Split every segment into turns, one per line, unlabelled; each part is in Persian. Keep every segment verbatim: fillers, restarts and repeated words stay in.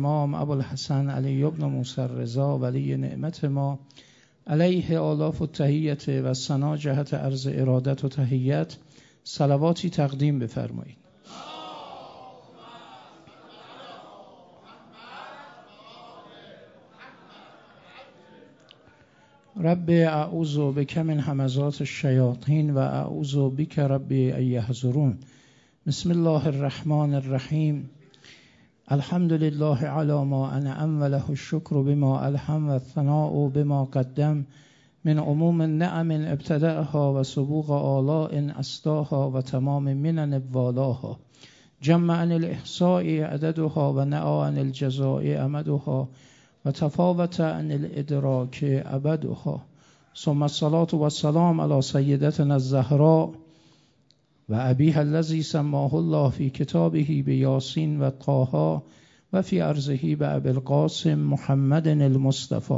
امام ابوالحسن علی بن موسی الرضا ولی نعمت ما علیه آلاف و تحیت و ثنا جهت عرض ارادت و تحیت صلواتی تقدیم بفرمایید. رب اعوذ بک من همزات الشیاطین و اعوذ بک رب ان یحضرون. بسم الله الرحمن الرحیم. الحمد لله علی ما انعم و له الشکر بما الهم و الثناء بما قدم من عموم نعم ابتدأها و سبوغ آلاء اسداها و تمام منن والاها. جمع عن الاحصاء عددها و نعا عن الجزاء امدها و تفاوت عن الادراک ابدها. ثم الصلاة و السلام علی سیدتنا الزهراء و ابیها الذی سماه الله فی کتابه بیاسین و طه و فی ارضه بابی القاسم محمد المصطفى.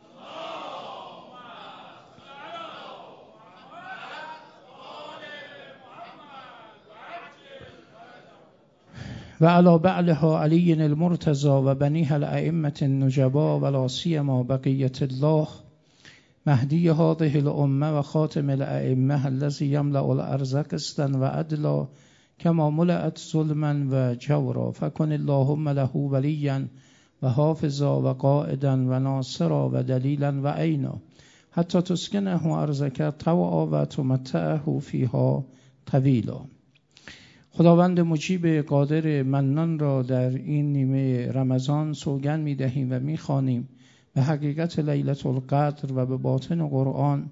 و علی بعلها علی المرتضی و بنیها الائمة النجبا و لا سیما بقیة الله مهدی هذه الامه و خاتم الائمه الذی یملأ الارض قسطا و عدلا کما ملأت ظلما و جورا. فکن اللهم له ولیا و حافظا و قائدا و ناصرا و دلیلا و عینا حتی تسکنه ارضک طوعا و تمتعه فیها طویلا. خداوند مجیب قادر منان را در این نیمه رمضان سوگند می دهیم و می خوانیم به حقیقت لیلة القدر و به باطن قرآن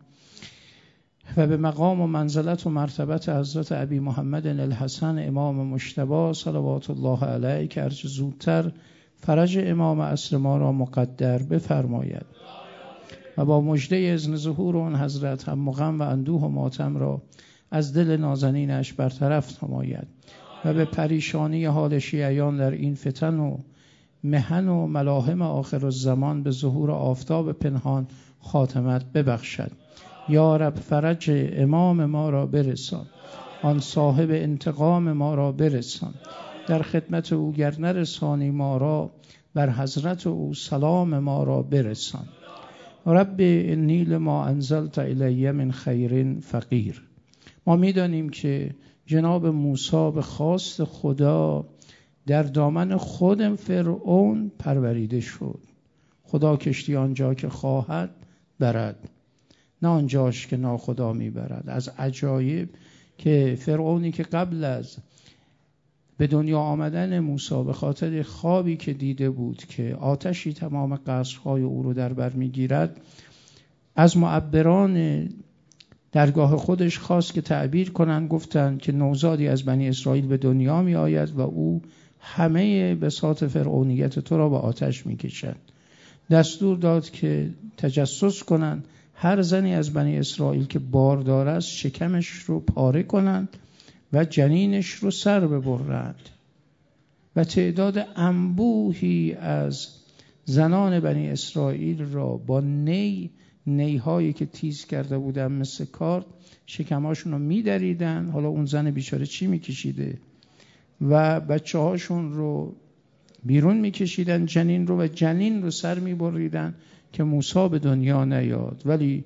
و به مقام و منزلت و مرتبت حضرت ابی محمد الحسن امام مجتبی صلوات الله علیه که هرچه زودتر فرج امام عصر ما را مقدر بفرماید و با مژده اذن ظهور اون حضرت هم غم و اندوه و ماتم را از دل نازنینش برطرف نماید و به پریشانی حال شیعیان در این فتن و محن و ملاهم آخر الزمان به ظهور آفتاب پنهان خاتمت ببخشد. یا رب فرج امام ما را برسان، آن صاحب انتقام ما را برسان. در خدمت او گر نرسانی ما را، بر حضرت او سلام ما را برسان. رب انی لما انزلت الی من خیر فقیر. ما میدانیم که جناب موسی به خواست خدا در دامن خود فرعون پروریده شد. خدا کشتی آنجا که خواهد برد، نه آنجاش که ناخدا میبرد. از عجایب که فرعونی که قبل از به دنیا آمدن موسی به خاطر خوابی که دیده بود که آتشی تمام قصرهای او رو در بر میگیرد، از معبران درگاه خودش خواست که تعبیر کنند. گفتند که نوزادی از بنی اسرائیل به دنیا می آید و او همه بساط فرعونیت تو را به آتش می کشد. دستور داد که تجسس کنند، هر زنی از بنی اسرائیل که باردار است شکمش رو پاره کنند و جنینش رو سر ببرند. و تعداد انبوهی از زنان بنی اسرائیل را با نی نیهایی که تیز کرده بودن مثل کارد شکماشون رو میدریدن. حالا اون زن بیچاره چی میکشیده و بچه هاشون رو بیرون میکشیدن، جنین رو، و جنین رو سر میبریدن که موسی به دنیا نیاد. ولی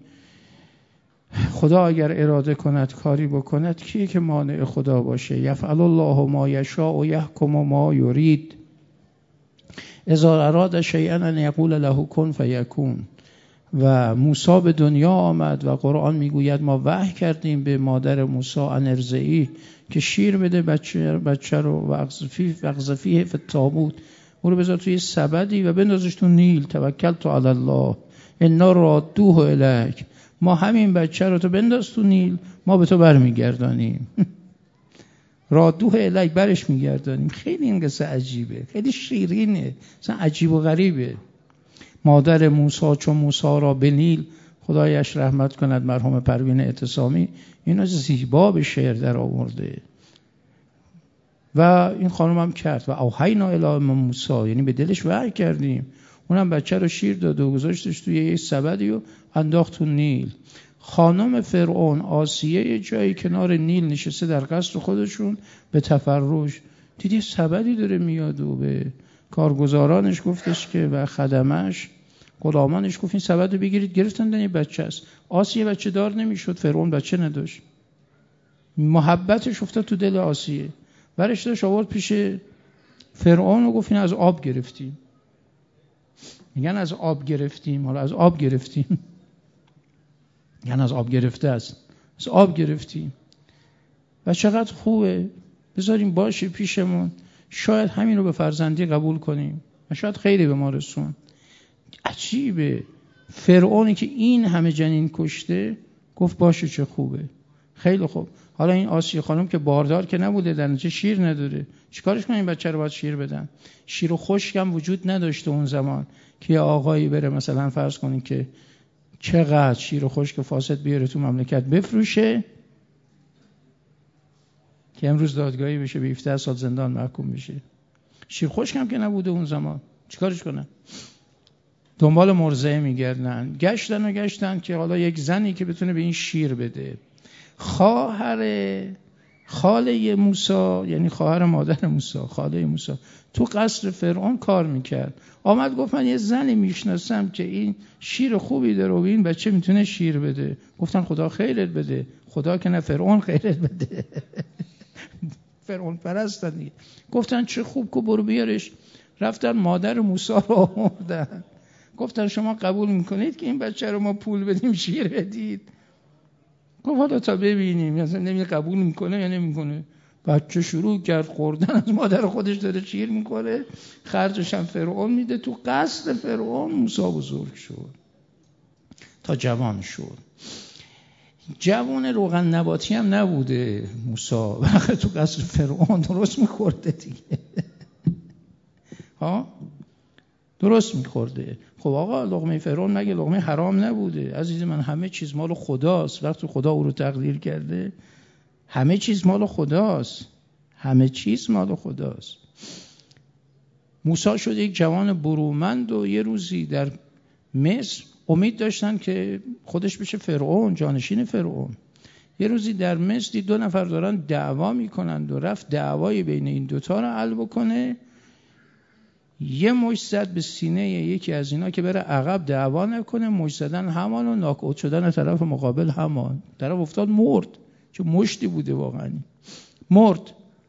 خدا اگر اراده کند کاری بکند، کیه که مانع خدا باشه؟ یفعل الله ما یشاء و یحکم ما یرید. اذا اراد شیئا ان یقول له کن فیکون. و موسی به دنیا آمد و قرآن میگوید ما وحی کردیم به مادر موسی ان ارضعی که شیر بده بچه بچه رو و اقذفیه اقذفیه فی التابوت، او رو بذار توی سبدی و بندازش تو نیل. توکلت علی الله انا رادوه الیک. ما همین بچه رو تو بنداز تو نیل، ما به تو برمیگردانیم. رادوه الیک، برش میگردانیم. خیلی این قصه عجیبه، خیلی شیرینه، مثلا عجیب و غریبه. مادر موسی چون موسی را به نیل، خدایش رحمت کند مرحوم پروین اعتصامی، اینو زیبا به شعر در آورده و این خانم هم کرد. و اوحینا الی موسی، یعنی به دلش وحی کردیم. اونم بچه رو شیر داد و گذاشتش توی یه سبدی و انداخت تو نیل. خانم فرعون آسیه یه جایی کنار نیل نشسته در قصر خودشون به تفرج، دیدی سبدی داره میاد و به کارگزارانش گفتش که و خدمش غلامانش گفت این سبد رو بگیرید، گرفتن دن. یه بچه است. آسیه بچه دار نمیشد، فرعون بچه نداشت. محبتش افتاد تو دل آسیه، برش داشت آورد پیش فرعون و گفت این از آب گرفتیم. میگن از آب گرفتیم، حالا از آب گرفتیم، میگن از آب گرفته است، از آب گرفتیم و چقدر خوبه، بذاریم باشه پیشمون، شاید همین رو به فرزندی قبول کنیم و شاید خیلی به ما رسون. عجیبه، فرعونی که این همه جنین کشته گفت باشه چه خوبه، خیلی خوب. حالا این آسیه خانم که باردار که نبوده، در نتیجه شیر نداره، چیکارش کنیم؟ این بچه رو باید شیر بدن. شیر و خشک هم وجود نداشته اون زمان که یه آقایی بره مثلا فرض کنین که چقدر شیر و خشک فاسد بیاره تو مملکت بفروشه که امروز دادگاهی بشه به هفده سال زندان محکوم بشه. شیر خشک هم که نبوده اون زمان، چیکارش کنن؟ دنبال مرضعه میگردن. گشتن و گشتن که حالا یک زنی که بتونه به این شیر بده. خواهر خاله موسی، یعنی خواهر مادر موسی، خاله موسی تو قصر فرعون کار میکرد. آمد گفت من یه زنی میشناسم که این شیر خوبی داره و این بچه میتونه شیر بده. گفتن خدا خیرت بده. خدا که نه، فرعون خیرت بده. فرعون پرستن دیگه. گفتن چه خوب که برو بیارش. رفتن مادر موسی رو آوردن، گفتن شما قبول میکنید که این بچه رو ما پول بدیم شیر بدید؟ گفت حالا تا ببینیم، مثلا نمی قبول میکنه یا نمیکنه. بچه شروع کرد خوردن، از مادر خودش داره شیر میکنه، خرجش هم فرعون میده. تو قصد فرعون موسی بزرگ شد تا جوان شد. جوان روغن نباتی هم نبوده موسی، وقتی تو قصر فرعون درست میخورده دیگه. ها درست میخورده. خب آقا لقمه فرعون مگه لقمه حرام نبوده؟ عزیز من همه چیز مال خداست. وقتی خدا او رو تقدیر کرده همه چیز مال خداست، همه چیز مال خداست. موسی شد یک جوان برومند و یه روزی در مصر امید داشتن که خودش بشه فرعون، جانشین فرعون. یه روزی در مصر دید دو نفر دارن دعوا میکنند و رفت دعوای بین این دوتا رو حل بکنه. یه مشت زد به سینه یکی از اینا که بره عقب دعوا نکنه. مشت زدن همان و ناکوت شدن طرف مقابل همان. طرف افتاد مرد، چون مشتی بوده واقعا، مرد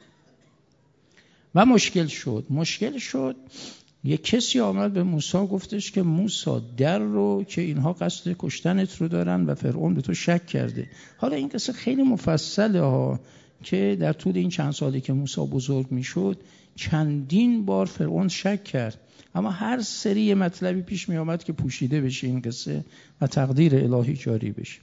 و مشکل شد. مشکل شد یه کسی آمد به موسی گفتش که موسی در رو که اینها قصد کشتنت رو دارن و فرعون به تو شک کرده. حالا این قصه خیلی مفصله ها که در طول این چند سالی که موسی بزرگ می شد چندین بار فرعون شک کرد، اما هر سری مطلبی پیش می آمد که پوشیده بشه این قصه و تقدیر الهی جاری بشه.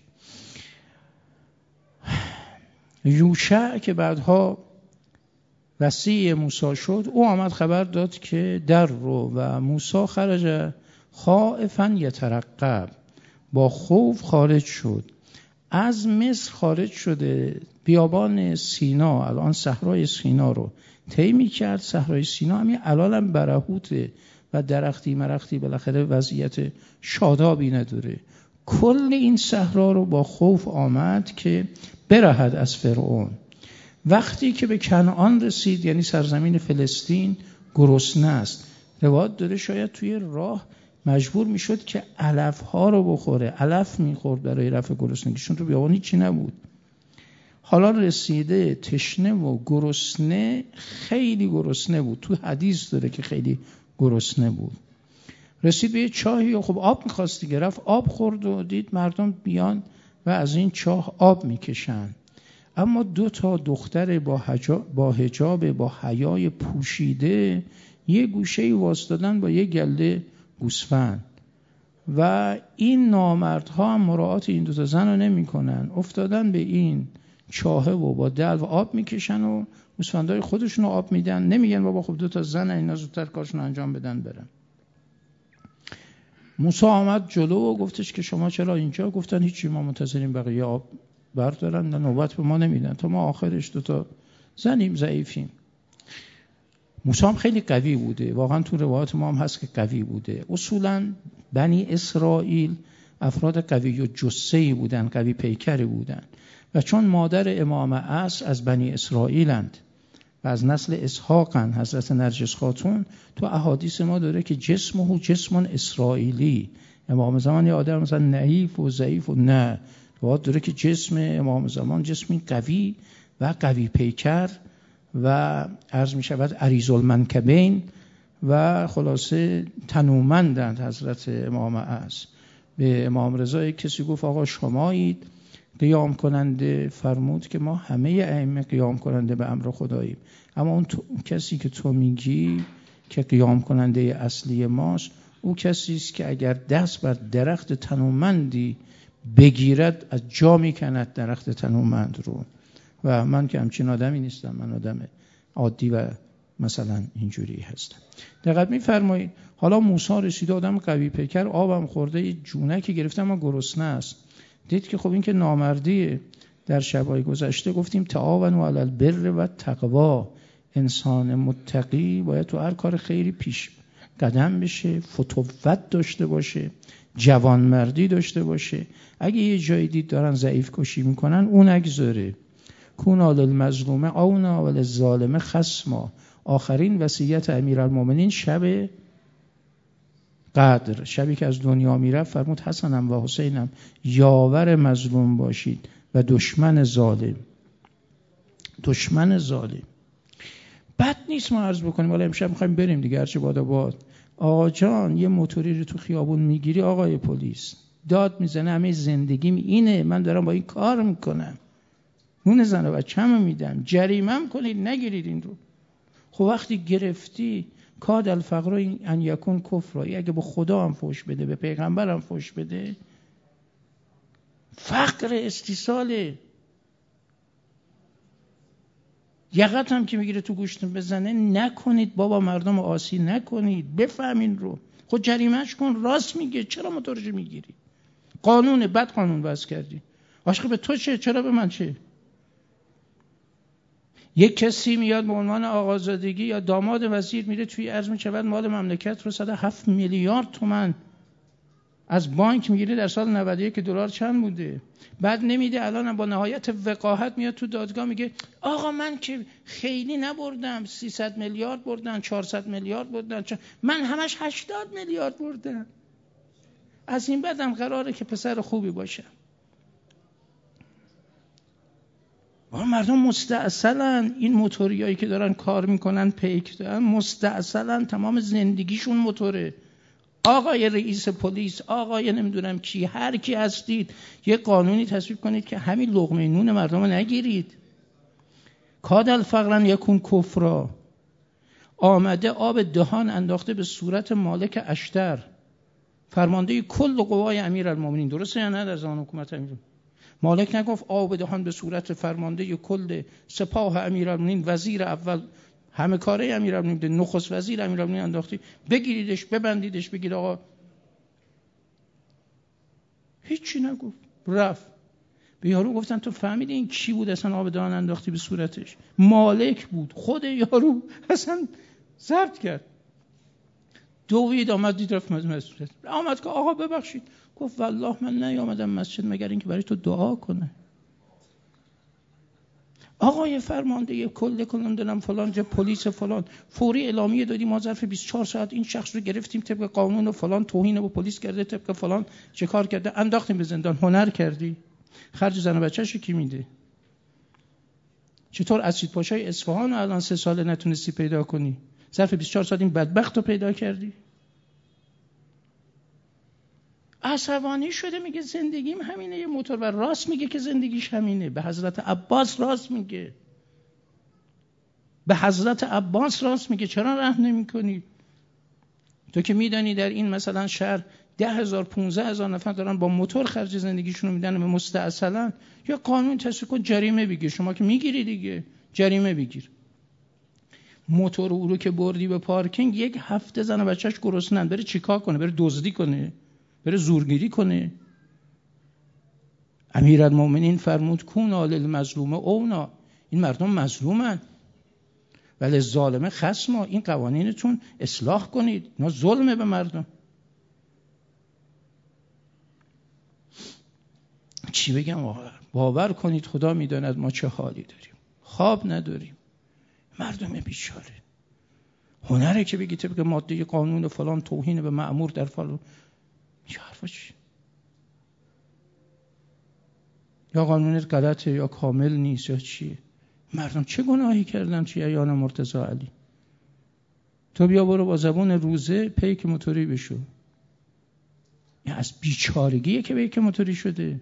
یوشع که بعدها وصی موسی شد، او آمد خبر داد که در رو و موسی خرج خائفا یترقب، با خوف خارج شد. از مصر خارج شده، بیابان سینا، الان صحرای سینا رو طی می‌کرد. صحرای سینا همین الان هم برهوته و درختی مرختی، بالاخره وضعیت شادابی نداره. کل این صحرا رو با خوف آمد که برهد از فرعون. وقتی که به کنعان رسید، یعنی سرزمین فلسطین، گرسنه است. روایت داره شاید توی راه مجبور میشد که علف ها رو بخوره، علف میخورد برای رفع گرسنگی، چون تو بیابان هیچی نبود. حالا رسیده تشنه و گرسنه، خیلی گرسنه بود. تو حدیث داره که خیلی گرسنه بود. رسید به یه چاهی و خب آب میخواست دیگه، رفت آب خورد و دید مردم بیان و از این چاه آب میکشن. اما دو تا دختر با حجاب با حجاب با حیای پوشیده یه گوشه‌ای واسطادن با یه گله گوسفند و این نامردها هم مراعات این دو تا زن رو نمی‌کنن، افتادن به این چاهه و با دلو آب میکشن و گوسفندای خودشون رو آب میدن. نمیگن بابا خب دو تا زن اینا زودتر کارشون انجام بدن برن. موسی آمد جلو و گفتش که شما چرا اینجا؟ گفتن هیچی، ما منتظریم بقیه آب بردارن، نه نوبت به ما نمیدن تا ما آخرش دو تا زنیم ضعیفیم. موسی هم خیلی قوی بوده، واقعا تو روایات ما هم هست که قوی بوده. اصولا بنی اسرائیل افراد قوی و جثه‌ای بودن، قوی پیکری بودن و چون مادر امام عصر از بنی اسرائیلند و از نسل اسحاقن. حضرت نرجس خاتون تو احادیث ما داره که جسمه جسمون اسرائیلی. امام زمان یه آدم مثلا نحیف و ضعیف و نه، باید داره که جسم امام زمان جسمی قوی و قوی پیکر و عرض می شود عریض المنکبین و خلاصه تنومندند. حضرت امام اعظم به امام رضا کسی گفت آقا شمایید قیام کننده، فرمود که ما همه ائمه قیام کننده به امر خداییم، اما اون, اون کسی که تو میگی که قیام کننده اصلی ماست، او کسی است که اگر دست بر درخت تنومندی بگیرد از جا میکند درخت تنومند رو. و من که همچین آدمی نیستم، من آدم عادی و مثلا اینجوری هستم. دقیق میفرمایید. حالا موسی رسید، آدم قوی پیکر، آبم خورده، جونکی گرفته اما گرسنه است. دید که خب این که نامردیه. در شبای گذشته گفتیم تعاونوا علی البر و تقوا، انسان متقی باید تو هر کار خیری پیش قدم بشه، فتوت داشته باشه، جوانمردی داشته باشه. اگه یه جایی دید دارن ضعیف کشی میکنن اون نگذاره. کونا للمظلوم اونا وللظالم خصما. آخرین وصیت امیرالمومنین شب قدر، شبی که از دنیا میرفت، فرمود حسنم و حسینم یاور مظلوم باشید و دشمن ظالم. دشمن ظالم بد نیست ما عرض بکنیم. حالا امشب میخوایم بریم دیگه، هرچی بادا باد. آقا جان یه موتوری رو تو خیابون میگیری، آقای پلیس داد میزنه، همه زندگیم اینه، من دارم با این کار میکنم، نون زن و بچه‌مو میدم، جریمه‌ام کنید نگیرید این رو. خب وقتی گرفتی کاد الفقر ان یکون کفر، اگه به خدا هم فوش بده، به پیغمبر هم فوش بده، فقر استیصاله. یقت هم که میگیره تو گوشتون بزنه، نکنید بابا، مردم آسی نکنید، بفهمین رو. خود جریمهش کن، راست میگه، چرا موتورشو میگیری؟ قانونه، بد قانون وضع کردی. عاشق به تو چه؟ چرا به من چه؟ یک کسی میاد به عنوان آقازادگی یا داماد وزیر میره توی عرض میشود مال مملکت رو صد و هفت میلیارد تومان از بانک میگیره. در سال نود و یک دلار چند بوده؟ بعد نمیده، الان با نهایت وقاحت میاد تو دادگاه میگه آقا من که خیلی نبردم، سیصد میلیارد بردن، چهارصد میلیارد بردن، من همش هشتاد میلیارد بردم. از این بعدم قراره که پسر خوبی باشم. مردم مستعسلن. این موتوریایی که دارن کار میکنن پیک دارن مستعسلن، تمام زندگیشون موتوره. آقای رئیس پلیس، آقای نمیدونم کی، هر کی هستید، یه قانونی تصویب کنید که همین لقمه نون مردم رو نگیرید. کاد الفقر یکون کفرا. آمده آب دهان انداخته به صورت مالک اشتر، فرمانده کل قوای امیرالمومنین. درسته یا نه؟ در زمان حکومت امیر مالک نگفت آب دهان به صورت فرمانده کل سپاه امیرالمومنین، وزیر اول، همه کاره امیرالمومنین، نخست وزیر امیرالمومنین انداختی، بگیریدش ببندیدش بگید آقا. هیچی نگفت، رفت. به یارو گفتن تو فهمیدی این کی بود اصلا آب دهان انداختی به صورتش؟ مالک بود. خود یارو اصلا ضبط کرد. دوید آمد دید رفت مسجد، آمد که آقا ببخشید. گفت والله من نیامدم مسجد مگر اینکه برای تو دعا کنه. آقای فرمانده کل کلم دلم فلان جا پلیس فلان، فوری اعلامیه دادیم ما ظرف بیست و چهار ساعت این شخص رو گرفتیم طبق قانون و فلان، توهین به پلیس کرده طبق فلان، چه کار کرده، انداختیم به زندان. هنر کردی؟ خرج زن و بچه‌شو کی میده؟ چطور اسید پاشای اصفهان رو الان سه سال نتونستی پیدا کنی؟ ظرف بیست و چهار ساعت این بدبخت رو پیدا کردی؟ عصبانی شده میگه زندگیم همینه، یه موتور. و راست میگه که زندگیش همینه. به حضرت عباس راست میگه، به حضرت عباس راست میگه. چرا رحم نمی کنی؟ تو که میدانی در این مثلا شهر ده هزار پونزده هزار نفر دارن با موتور خرج زندگیشون رو میدن به مستعسلن. یا قانون تصویب کن جریمه بگیر. شما که میگیری دیگه، جریمه بگیر. موتور او رو که بردی به پارکینگ، یک هفته زن و بچه‌اش گرسنن، بره چیکار کنه؟ بره دزدی کنه؟ بره زورگیری کنه؟ امیرالمومنین فرمود کونا للمظلوم اونا. این مردم مظلومن، ولی ظالم خصما. این قوانینتون اصلاح کنید، اینا ظلمه به مردم. چی بگم واقعا؟ باور کنید خدا میداند ما چه حالی داریم. خواب نداریم. مردم بیچاره. هنره که بگی طبق ماده قانون فلان توهین به مأمور در فلان، چه حرفا چی؟ یا قانونت غلطه یا کامل نیست یا چیه؟ مردم چه گناهی کردن چی ایان مرتضی علی؟ تو بیا برو با زبون روزه پیک موتوری بشو. یا از بیچارگیه که پیک موتوری شده.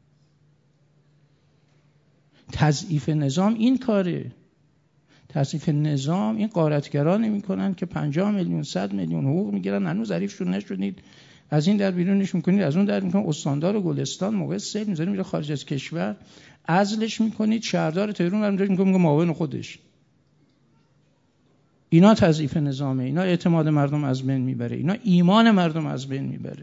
تضعیف نظام این کاره. تضعیف نظام این غارتگران میکنن که پنجاه میلیون صد میلیون حقوق میگیرن، هنوز ظریفشون نشدید، از این در بیرونش میکنید، از اون در میکنید. استاندار گلستان موقع سیل میذارید میره خارج از کشور، عزلش میکنید، شهردار تهران برمی‌دارید میگه میگه معاون خودش. اینا تضعیف نظامه، اینا اعتماد مردم از بین میبره، اینا ایمان مردم از بین میبره.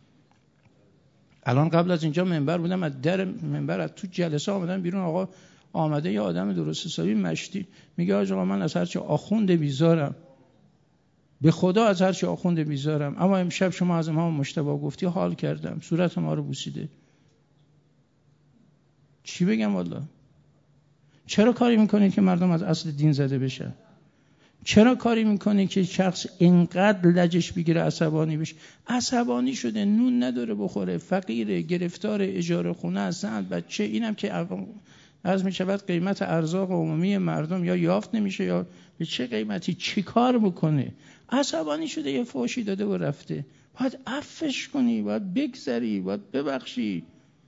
الان قبل از اینجا منبر بودم، از در منبر از تو جلسه آمدن بیرون، آقا آمده یه آدم درست حسابی مشتی میگه آقا من از هرچی آخوند بیزارم، به خدا از هرچی آخوند بیزارم، اما امشب شما از امام مجتبی گفتی حال کردم، صورت ما رو بوسیده. چی بگم والله؟ چرا کاری میکنید که مردم از اصل دین زده بشن؟ چرا کاری میکنه که شخص اینقدر لجش بگیره عصبانی بشه؟ عصبانی شده، نون نداره بخوره، فقیره، گرفتار اجاره خونه هستن، بچه، اینم که از میشود قیمت ارزاق عمومی مردم یا یافت نمیشه یا به چه قیمتی، چی کار بکنه؟ عصبانی شده، یه فحشی داده و رفته، باید عفوش کنی، باید بگذری، باید ببخشی.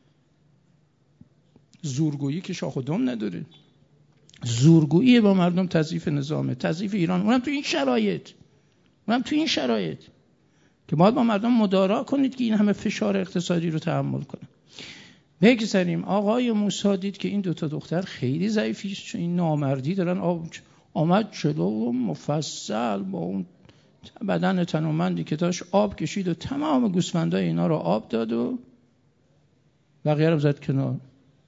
زورگویی که شاخ و دم نداره. زورگویی با مردم تضعیف نظامه، تضعیف ایران، اونم تو این شرایط، اونم تو این شرایط که باید با مردم مدارا کنید که این همه فشار اقتصادی رو تحمل کنن. بگذاریم. آقای موسی دید که این دوتا دختر خیلی ضعیفی، این نامردی دارن، آمد جلو مفصل با اون بدن تنومندی که داشت آب کشید و تمام گوسفندای اینا رو آب داد و بقیه رو زد کنار.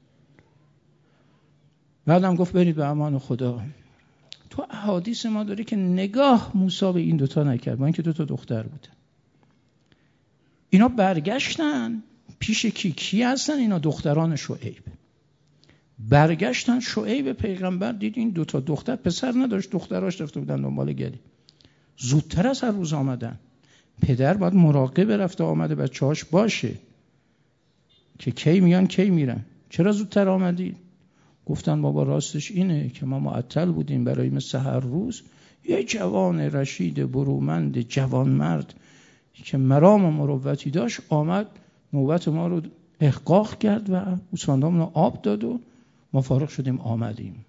بعدم گفت برید به امان خدا. تو احادیث ما داره که نگاه موسی به این دوتا نکرد، با اینکه دوتا دختر بودن. اینا برگشتن پیش کی کی هستن؟ اینا دختران شعیب. برگشتن، شعیب پیغمبر دید این دوتا دختر، پسر نداشت، دختراش رفته بودن دنبال گلی. زودتر از هر روز آمدن. پدر باید مراقب رفته آمده بچه‌هاش باشه که کی میان کی میرن. چرا زودتر آمدید؟ گفتن بابا راستش اینه که ما معطل بودیم برای مثل هر روز یه جوان رشید برومند جوان مرد که مرام و مروتی داشت آمد نوبت ما رو احقاق کرد و گوسفندامون رو آب داد و ما فارغ شدیم آمدیم.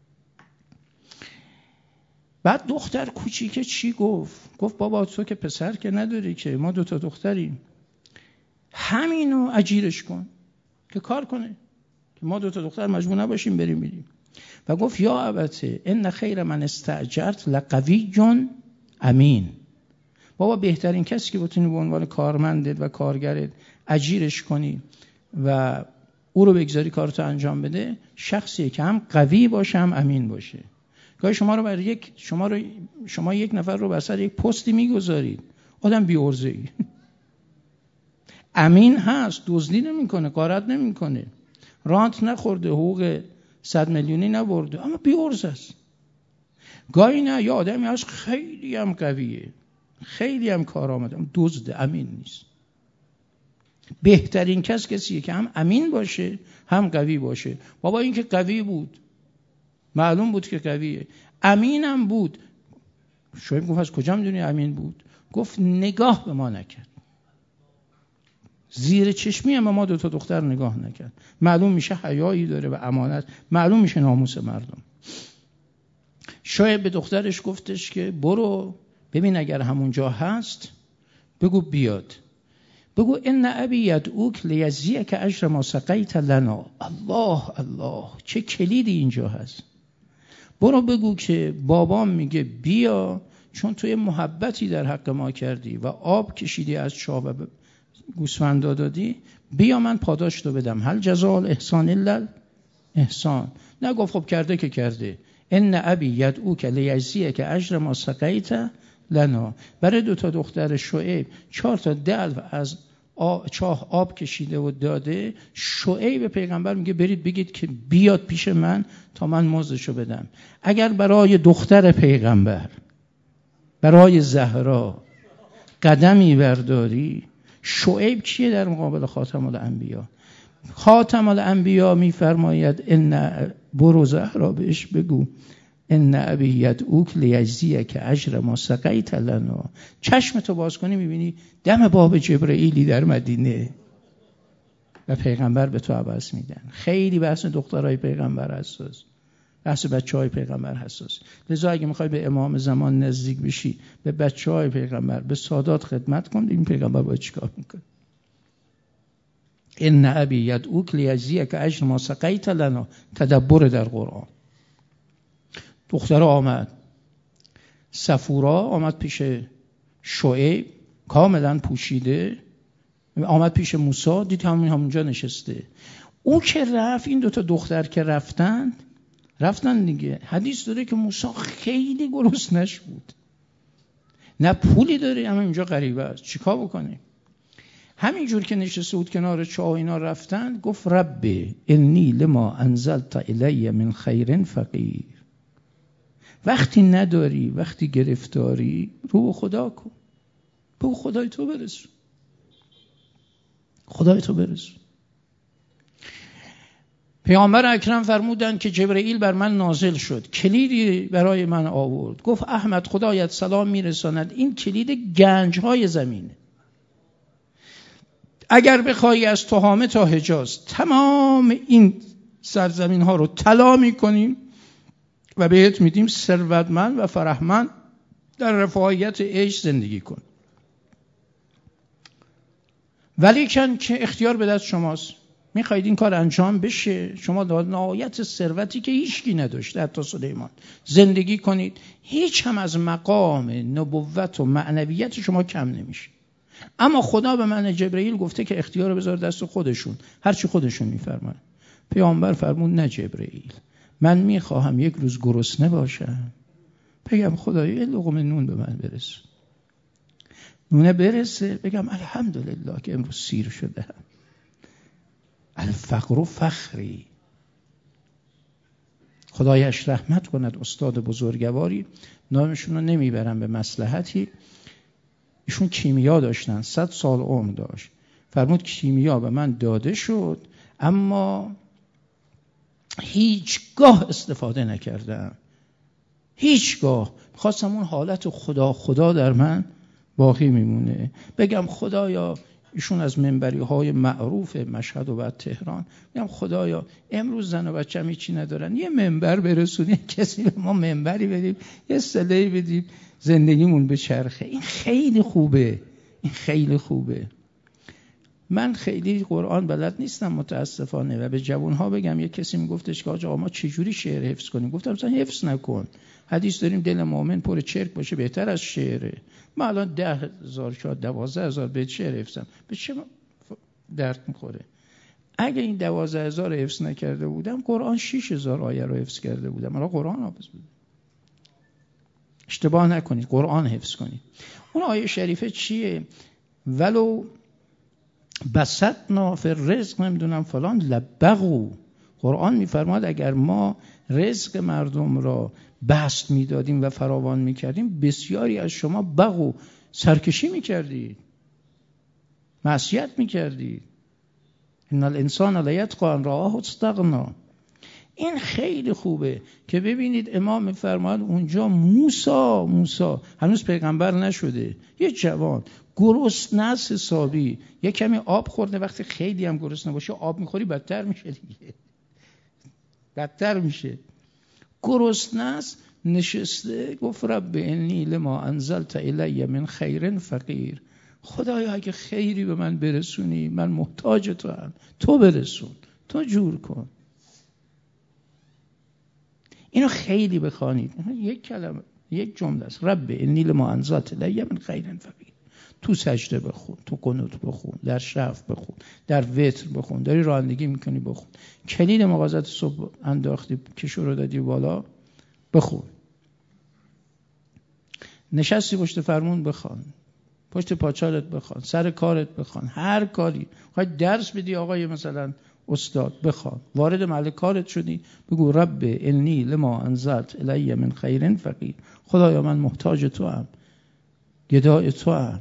بعد دختر کوچیکه چی گفت؟ گفت بابا تو که پسر که نداری که، ما دوتا دختریم، همینو اجیرش کن که کار کنه که ما دوتا دختر مجبور نباشیم بریم میریم. و گفت یا ابته ان خیر من استاجرت لقوی امین. بابا بهترین کسی که بتونی به عنوان کارمندت و کارگرت اجیرش کنی و او رو بگذاری کارتو انجام بده، شخصیه که هم قوی باشه هم امین باشه. گاهی شما رو بر یک شما رو شما یک نفر رو بر سر یک پستی میگذارید، آدم بی عرضه‌ای امین هست، دزدی نمیکنه، غارت نمیکنه، رانت نخورده، حقوق صد میلیونی نبرده، اما بی عرضه است. گاهی نه، یا آدمی هست خیلی هم قویه، خیلی هم کارآمده، دزد، امین نیست. بهترین کس کسیه که هم امین باشه هم قوی باشه. بابا این که قوی بود، معلوم بود که قویه، امینم بود. شعیب گفت از کجا میدونی امین بود؟ گفت نگاه به ما نکرد، زیر چشمی هم ما دو تا دختر نگاه نکرد. معلوم میشه حیایی داره و امانت، معلوم میشه ناموس مردم. شعیب به دخترش گفتش که برو ببین اگر همونجا هست بگو بیاد، بگو ان ابی یدعوک لیجزیک اجر ما سقیت لنا. الله الله، چه کلیدی اینجا هست. برو بگو که بابام میگه بیا، چون توی محبتی در حق ما کردی و آب کشیدی از چاه و گوسفندا دادی، بیا من پاداش تو بدم. هل جزاء الاحسان الا الاحسان. نگفت خب کرده که کرده. ان ابی یدعوک لیجزیک اجر ما سقیت لنا. برای دو تا دختر شعیب چهار تا دلو از چاه آب کشیده و داده، شعیب به پیغمبر میگه برید بگید که بیاد پیش من تا من مزدشو بدم. اگر برای دختر پیغمبر، برای زهرا قدمی برداری، شعیب کیه در مقابل خاتم الانبیا؟ خاتم الانبیا میفرماید ان برو زهرا بهش بگو ان ابی یدعوک لیجزیک اجر ما سقیت لنا. چشمتو باز کنی میبینی دم باب جبرئیلی در مدینه و پیغمبر به تو عوض میدن. خیلی بحث دخترای پیغمبر حساس، بحث بچهای پیغمبر حساس. لذا اگه میخوای به امام زمان نزدیک بشی، به بچهای پیغمبر، به سادات خدمت کن، این پیغمبر باید چیکار میکنه؟ ان ابی یدعوک لیجزیک اجر ما سقیت لنا، تدبر در قرآن. دختر آمد، صفورا آمد پیش شعیب کاملا پوشیده، آمد پیش موسی، دید همون همونجا نشسته. او که رفت، این دوتا دختر که رفتن رفتن دیگه. حدیث داره که موسی خیلی گرسنش بود، نه پولی داره، اما اینجا غریبه است، چیکار بکنه؟ همینجور که نشسته بود کنار چاه اینا رفتن، گفت رب انی لما انزلت الی من خیر فقیر. وقتی نداری، وقتی گرفتاری، رو به خدا کن، به خدای تو برسون، خدای تو برسون. پیامبر اکرم فرمودند که جبرئیل بر من نازل شد، کلیدی برای من آورد، گفت احمد خدایت سلام میرساند، این کلید گنج‌های زمینه. اگر بخوای از تهامه تا حجاز تمام این سرزمین ها رو طلا میکنیم و بهت میدیم ثروتمند و فرحمند در رفاهیت عیش زندگی کن. ولی کن که اختیار به دست شماست، میخواید این کار انجام بشه، شما در نهایت ثروتی که هیچکی نداشته حتی سلیمان زندگی کنید، هیچ هم از مقام نبوت و معنویت شما کم نمیشه. اما خدا به من جبرئیل گفته که اختیار رو بذار دست خودشون، هرچی خودشون میفرمان. پیامبر فرمود نه جبرئیل، من میخواهم یک روز گرسنه باشم، بگم خدایا یه لقمه نون به من برسون، نونه برسه بگم الحمدلله که امروز سیر شدم. الفقر و فخری. خدایش رحمت کند استاد بزرگواری، نامشون رو نمیبرم به مصلحتی، ایشون کیمیا داشتن، صد سال عمر داشت. فرمود کیمیا به من داده شد اما هیچگاه استفاده نکردم، هیچگاه. خواستم اون حالت خدا خدا در من باقی میمونه، بگم خدایا، ایشون از منبری های معروف مشهد و بعد تهران، میگم خدایا امروز زن و بچه هم هیچی ندارن، یه منبر برسونی، کسی به ما منبری بدیم، یه صدایی بدیم، زندگیمون به چرخه. این خیلی خوبه، این خیلی خوبه. من خیلی قرآن بلد نیستم متاسفانه و به جوانها بگم، یه کسی میگفتش که آقا ما چجوری شعر حفظ کنیم؟ گفتم مثلا حفظ نکن، حدیث داریم دل مؤمن پر چرک باشه بهتر از شعره. من الان ده هزار شاید دوازده هزار بیت شعر حفظم، به چه درد میخوره؟ اگه این دوازده هزار حفظ نکرده بودم، قرآن شش هزار آیه رو حفظ کرده بودم. الان قرآن حافظ بودم. اشتباه نکنید، قرآن حفظ کنید. اون آیه شریفه چیه؟ ولو بسطنا فی الرزق نمیدونم فلان لبغوا. قرآن میفرماد اگر ما رزق مردم را بسط میدادیم و فراوان میکردیم، بسیاری از شما بغو، سرکشی میکردید، معصیت میکردید. ان الانسان لیطغی ان رآه استغنی. این خیلی خوبه که ببینید امام فرماد اونجا موسی موسی هنوز پیغمبر نشده، یه جوان گرسنه است حسابی، یه کمی آب خورده، وقتی خیلی هم گرسنه باشه آب میخوری بدتر میشه دیگه، بدتر میشه. گرسنه است نشسته، گفت رب انی لما انزلت الی من خیر فقیر. خدایا اگه خیری به من برسونی، من محتاج تو هم، تو برسون، تو جور کن. اینو خیلی بخوانید، یک کلمه، یک جمله است، رب انی لما انزلت الی من خیر فقیر. تو سجده بخون، تو قنوت بخون، در شفع بخون، در وتر بخون، داری رانندگی میکنی بخون، کلید مغازات صبح انداختی کشو رو دادی بالا بخون، نشستی پشت فرمون بخوان، پشت پاچالت بخوان، سر کارت بخوان، هر کاری خواهی درس بدی آقای مثلا استاد بخوان، وارد محل کارت شدی بگو رب انی لما انزلت الی من خیر فقیر، خدایا من محتاج تو ام، گدای تو ام.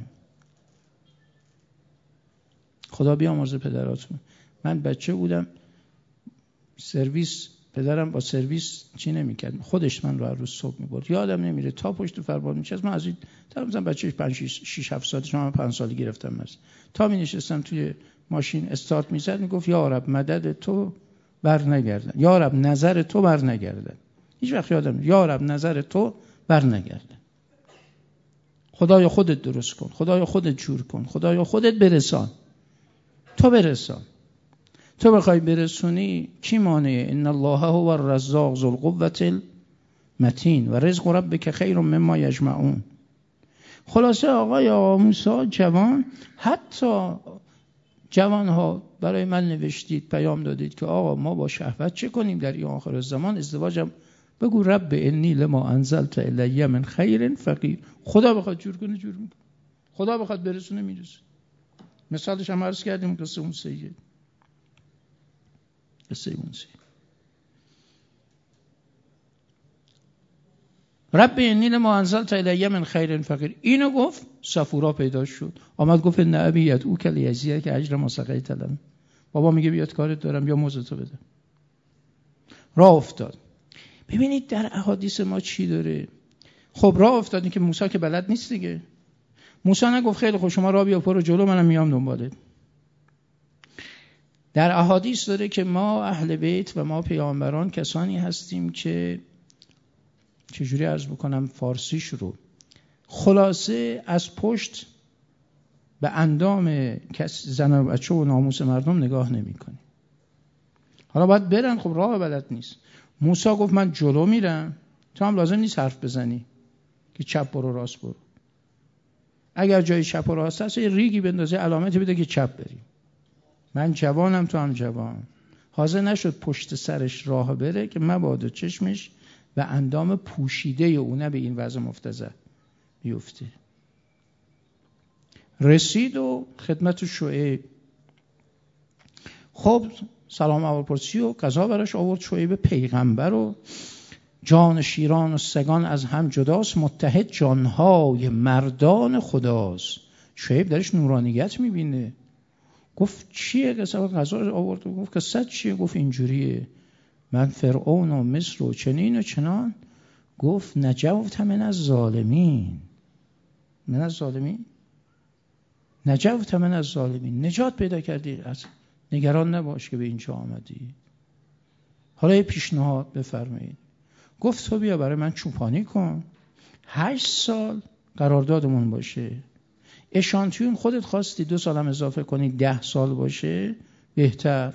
خدا بیامرزه پدراتون. من بچه بودم سرویس، پدرم با سرویس چی نمی‌کرد، خودش من رو هر روز صبح می‌برد، یادم نمیره تا پشت فرمان می‌نشست. من از این مثلا بچه پنج شش هفت سالش، من پنج سالی گرفتم مثلا، تا می‌نشستم توی ماشین استارت می‌زد میگفت یا رب مدد تو بر نگردن، یا رب نظر تو بر نگردن. هیچ وقت یادم نمیاد یا رب نظر تو بر نگردن. خدایا خودت درست کن، خدایا خودت جور کن، خدایا خودت برسان، تو برسان. تو بخوای برسونی کی مانعه؟ ان الله هو الرزاق ذو القوة المتین و رزق ربک خیر مما یجمعون. خلاصه آقای موسی جوان، حتی جوان ها برای من نوشتید، پیام دادید که آقا ما با شهوت چه کنیم در این آخر الزمان، ازدواجم بگو رب انی لما انزلت الی من خیر فقیر. خدا بخواد جور کنه جور میکنه، خدا بخواد برسونه میرسه. مثالش هم عرض کردیم قصه اون سید، قصه اون سید رب انی لما انزلت الی من خیر فقیر. اینو گفت صفورا پیدا شد، آمد گفت ان ابی یدعوک لیجزیک اجر ما سقیت لنا. بابا میگه بیاد کارت دارم یا موزتو بده. راه افتاد. ببینید در احادیث ما چی داره. خب راه افتادی که موسی که بلد نیست دیگه. موسی نگفت خیلی خوب شما راه بیا برو جلو، منم میام دنبالت. در احادیث داره که ما اهل بیت و ما پیامبران کسانی هستیم که چجوری عرض بکنم فارسیش رو، خلاصه از پشت به اندام کس زن و بچه و ناموس مردم نگاه نمی کنی. حالا باید برن، خب راه بلد نیست. موسی گفت من جلو میرم، تو هم لازم نیست حرف بزنی که چپ برو راست برو. اگر جای چپ و راست هست یه ریگی بندازه علامتی بده که چپ بری. من جوانم تو هم جوان. حاضر نشد پشت سرش راه بره که مبادا چشمش و اندام پوشیده اونه به این وضع مفتضح بیفته. رسید و خدمت شعیب، خب سلام اول پرسی و قضا براش آورد. شعیب پیغمبر و جان شیران و سگان از هم جداست، متحد جانهای مردان خداست. شعیب درش نورانیت میبینه. گفت چیه قصه؟ قضا رو آورد و گفت قصه چیه؟ گفت اینجوریه من فرعون و مصر و چنین و چنان. گفت نجوت من از ظالمین، من از ظالمین نجوت من از ظالمین، نجات پیدا کردی، از نگران نباش که به اینجا آمدی. حالا یه پیشنهاد بفرمایید. گفت تو بیا برای من چوپانی کن، هشت سال قراردادمون باشه، اشانتیون خودت خواستی دو سال هم اضافه کنی ده سال باشه بهتر.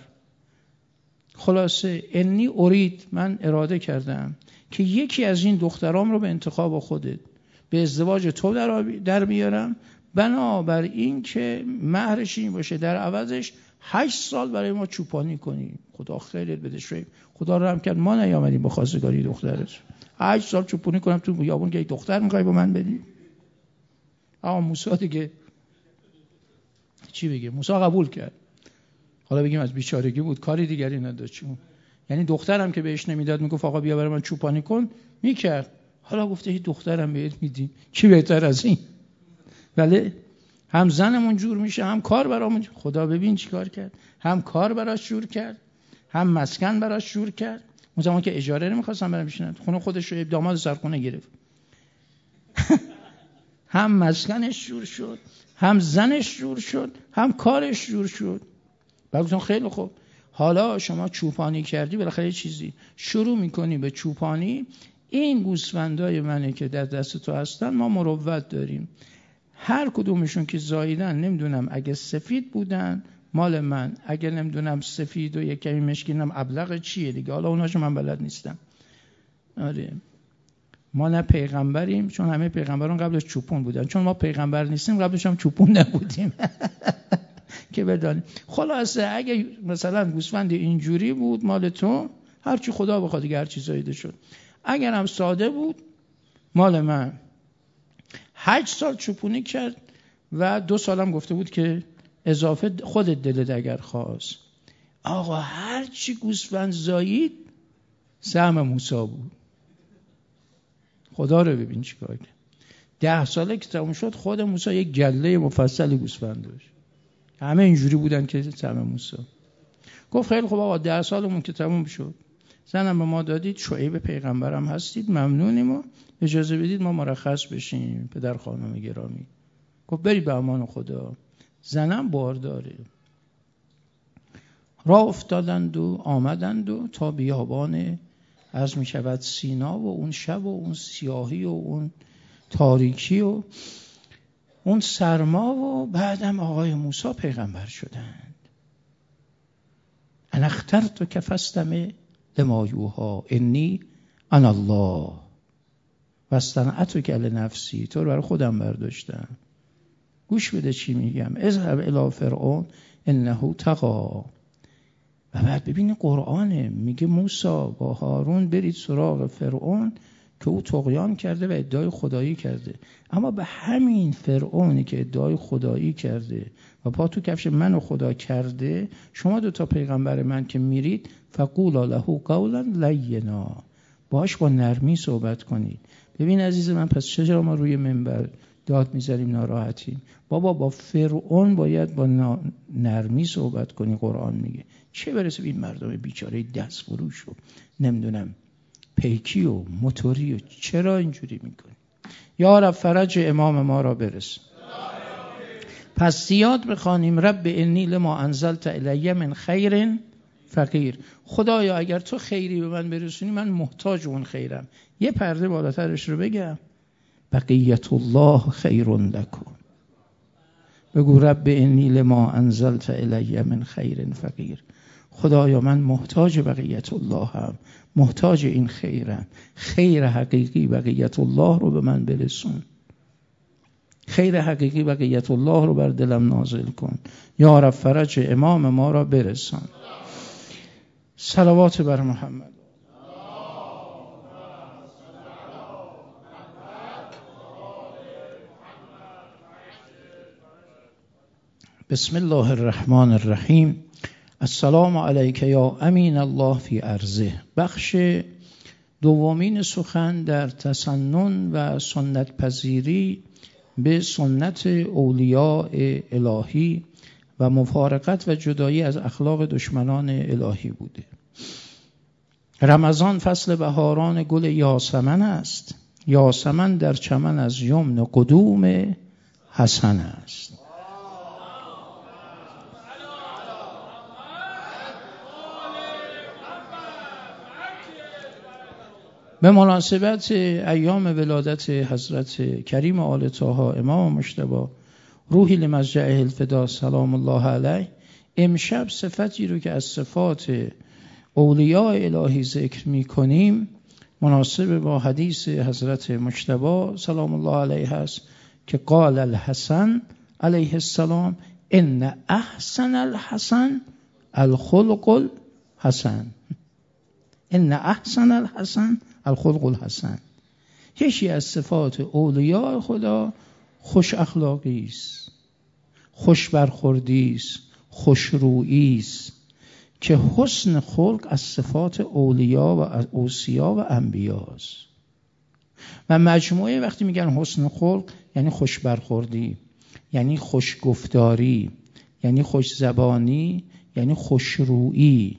خلاصه انی ارید، من اراده کردم که یکی از این دخترام رو به انتخاب خودت به ازدواج تو در, در بیارم، بنابر این که مهرش این باشه در عوضش هشت سال برای ما چوپانی کنی. خدا خیرت بده شعیب، خدا رحم کرد ما نیامدیم با خواستگاری دخترت. هشت سال چوپانی کنم تو بیابون که یک دختر میخوای با من بدی؟ اما موسی دیگه چی بگه؟ موسی قبول کرد. حالا بگیم از بیچارگی بود، کاری دیگری نداشت. چون یعنی دخترم که بهش نمیداد میگفت آقا بیا برای من چوپانی کن میکرد. حالا گفته هی دخترم بهت میدیم، چی بهتر از این؟ ولی هم زنمون جور میشه هم کار برامون. خدا ببین چیکار کرد، هم کار براش جور کرد هم مسکن براش جور کرد. اون زمان که اجاره نمیخواستم برام بشینن خونه خودش رو داماد سرخونه گرفت. هم مسکنش جور شد، هم زنش جور شد، هم کارش جور شد. بعدم خیلی خوب، حالا شما چوپانی کردی، بالاخره یه چیزی شروع میکنی به چوپانی. این گوسفندای منه که در دست تو هستن، ما مروت داریم، هر کدومشون که زاییدن نمیدونم اگه سفید بودن مال من، اگه نمیدونم سفید و یک کمی مشکینم ابلغ چیه دیگه، حالا اوناشو من بلد نیستم. آره ما نه پیغمبریم، چون همه پیغمبران قبلش چوپون بودن، چون ما پیغمبر نیستیم قبلش هم چوپون نبودیم که بدانیم. خلاصه اگه مثلا گوسفند اینجوری بود مال تو، هرچی خدا بخواد دیگه هر چی زایده شد. اگر هم ساده بود مال من. هشت سال چوپونی کرد و دو سالم گفته بود که اضافه خودت دلت اگر خواست. آقا هر چی گوسفند زایید سهم موسی بود. خدا رو ببین چیکار کرد. ده ساله که تموم شد خود موسی یک گله مفصلی گوسفند داشت. همه اینجوری بودن که سهم موسی. گفت خیلی خوب آقا ده سالمون که تموم شد زنم به ما دادید، شعیب پیغمبرم هستید، ممنونیم و اجازه بدید ما مرخص بشیم پدر خانم گرامی. گفت برید به امان خدا. زنم بارداره. راه افتادند و آمدند و تا بیابان عرض می شود سینا و اون شب و اون سیاهی و اون تاریکی و اون سرما و بعدم آقای موسی پیغمبر شدند. انا اخترتک فاستمع لما یوحی انی انا الله واصطنعتک لنفسی. تو رو برای خودم برداشتم، گوش بده چی میگم. اذهب الی فرعون انه طغی. و بعد ببین قرآنه میگه موسی با هارون برید سراغ فرعون که او طغیان کرده و ادعای خدایی کرده. اما به همین فرعونی که ادعای خدایی کرده و پا تو کفش منو خدا کرده، شما دو تا پیغمبر من که میرید فقولا له قولا لینا، باهاش با نرمی صحبت کنید. ببین عزیز من، پس چرا ما روی منبر داد میذاریم ناراحتیم؟ بابا با فرعون باید با نرمی صحبت کنی. قرآن میگه چه برسه این مردم بیچاره دست فروش و نمیدونم پیکی و موتوری و چرا اینجوری میکنی؟ یا رب فرج امام ما را برس. پس زیاد بخوانیم رب انی لما انزلت الی من خیر فقیر. خدایا اگر تو خیری به من برسونی من محتاج اون خیرم. یه پرده بالاترش رو بگم، بقیت الله خیر لکم. بگو رب انی لما انزلت الی من خیر فقیر. خدایا من محتاج بقیت الله هم، محتاج این خیرم. خیر حقیقی بقیت الله رو به من برسون. خیر حقیقی بقیت الله رو بر دلم نازل کن. یا رب فرج امام ما را برسان. صلوات بر محمد. بسم الله الرحمن الرحیم. السلام علیک یا امین الله فی ارضه. بخش دومین سخن در تسنن و سنت پذیری به سنت اولیاء الهی و مفارقت و جدایی از اخلاق دشمنان الهی بوده. رمضان فصل بهاران گل یاسمن است. یاسمن در چمن از یمن قدوم حسن است. به مناسبت ایام ولادت حضرت کریم آل طه امام مجتبی روحی لمضجعه الفدا سلام الله علیه، امشب صفتی رو که از صفات اولیاء الهی ذکر می کنیم مناسب با حدیث حضرت مجتبی سلام الله علیه هست که قال الحسن علیه السلام ان احسن الحسن الخلق الحسن. ان احسن الحسن الخلق الحسن. یکی از صفات اولیاء خدا خوش اخلاقی است، خوش برخوردی است، خوشرویی است که حسن خلق از صفات اولیاء و از اوصیا و انبیاء است. و مجموعه وقتی میگن حسن خلق یعنی خوش برخوردی، یعنی خوش گفتاری، یعنی خوش زبانی، یعنی خوشرویی،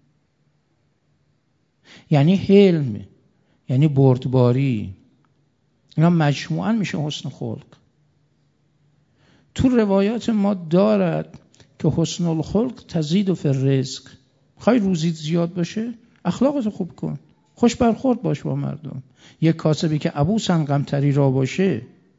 یعنی حلم، یعنی بردباری. اینا مجموعاً میشه حسن خلق. تو روایات ما دارد که حسن الخلق تزید فی الرزق. خواهی روزیت زیاد باشه اخلاقتو خوب کن، خوش برخورد باش با مردم. یک کاسبی که ابوسن قمطری را باشه،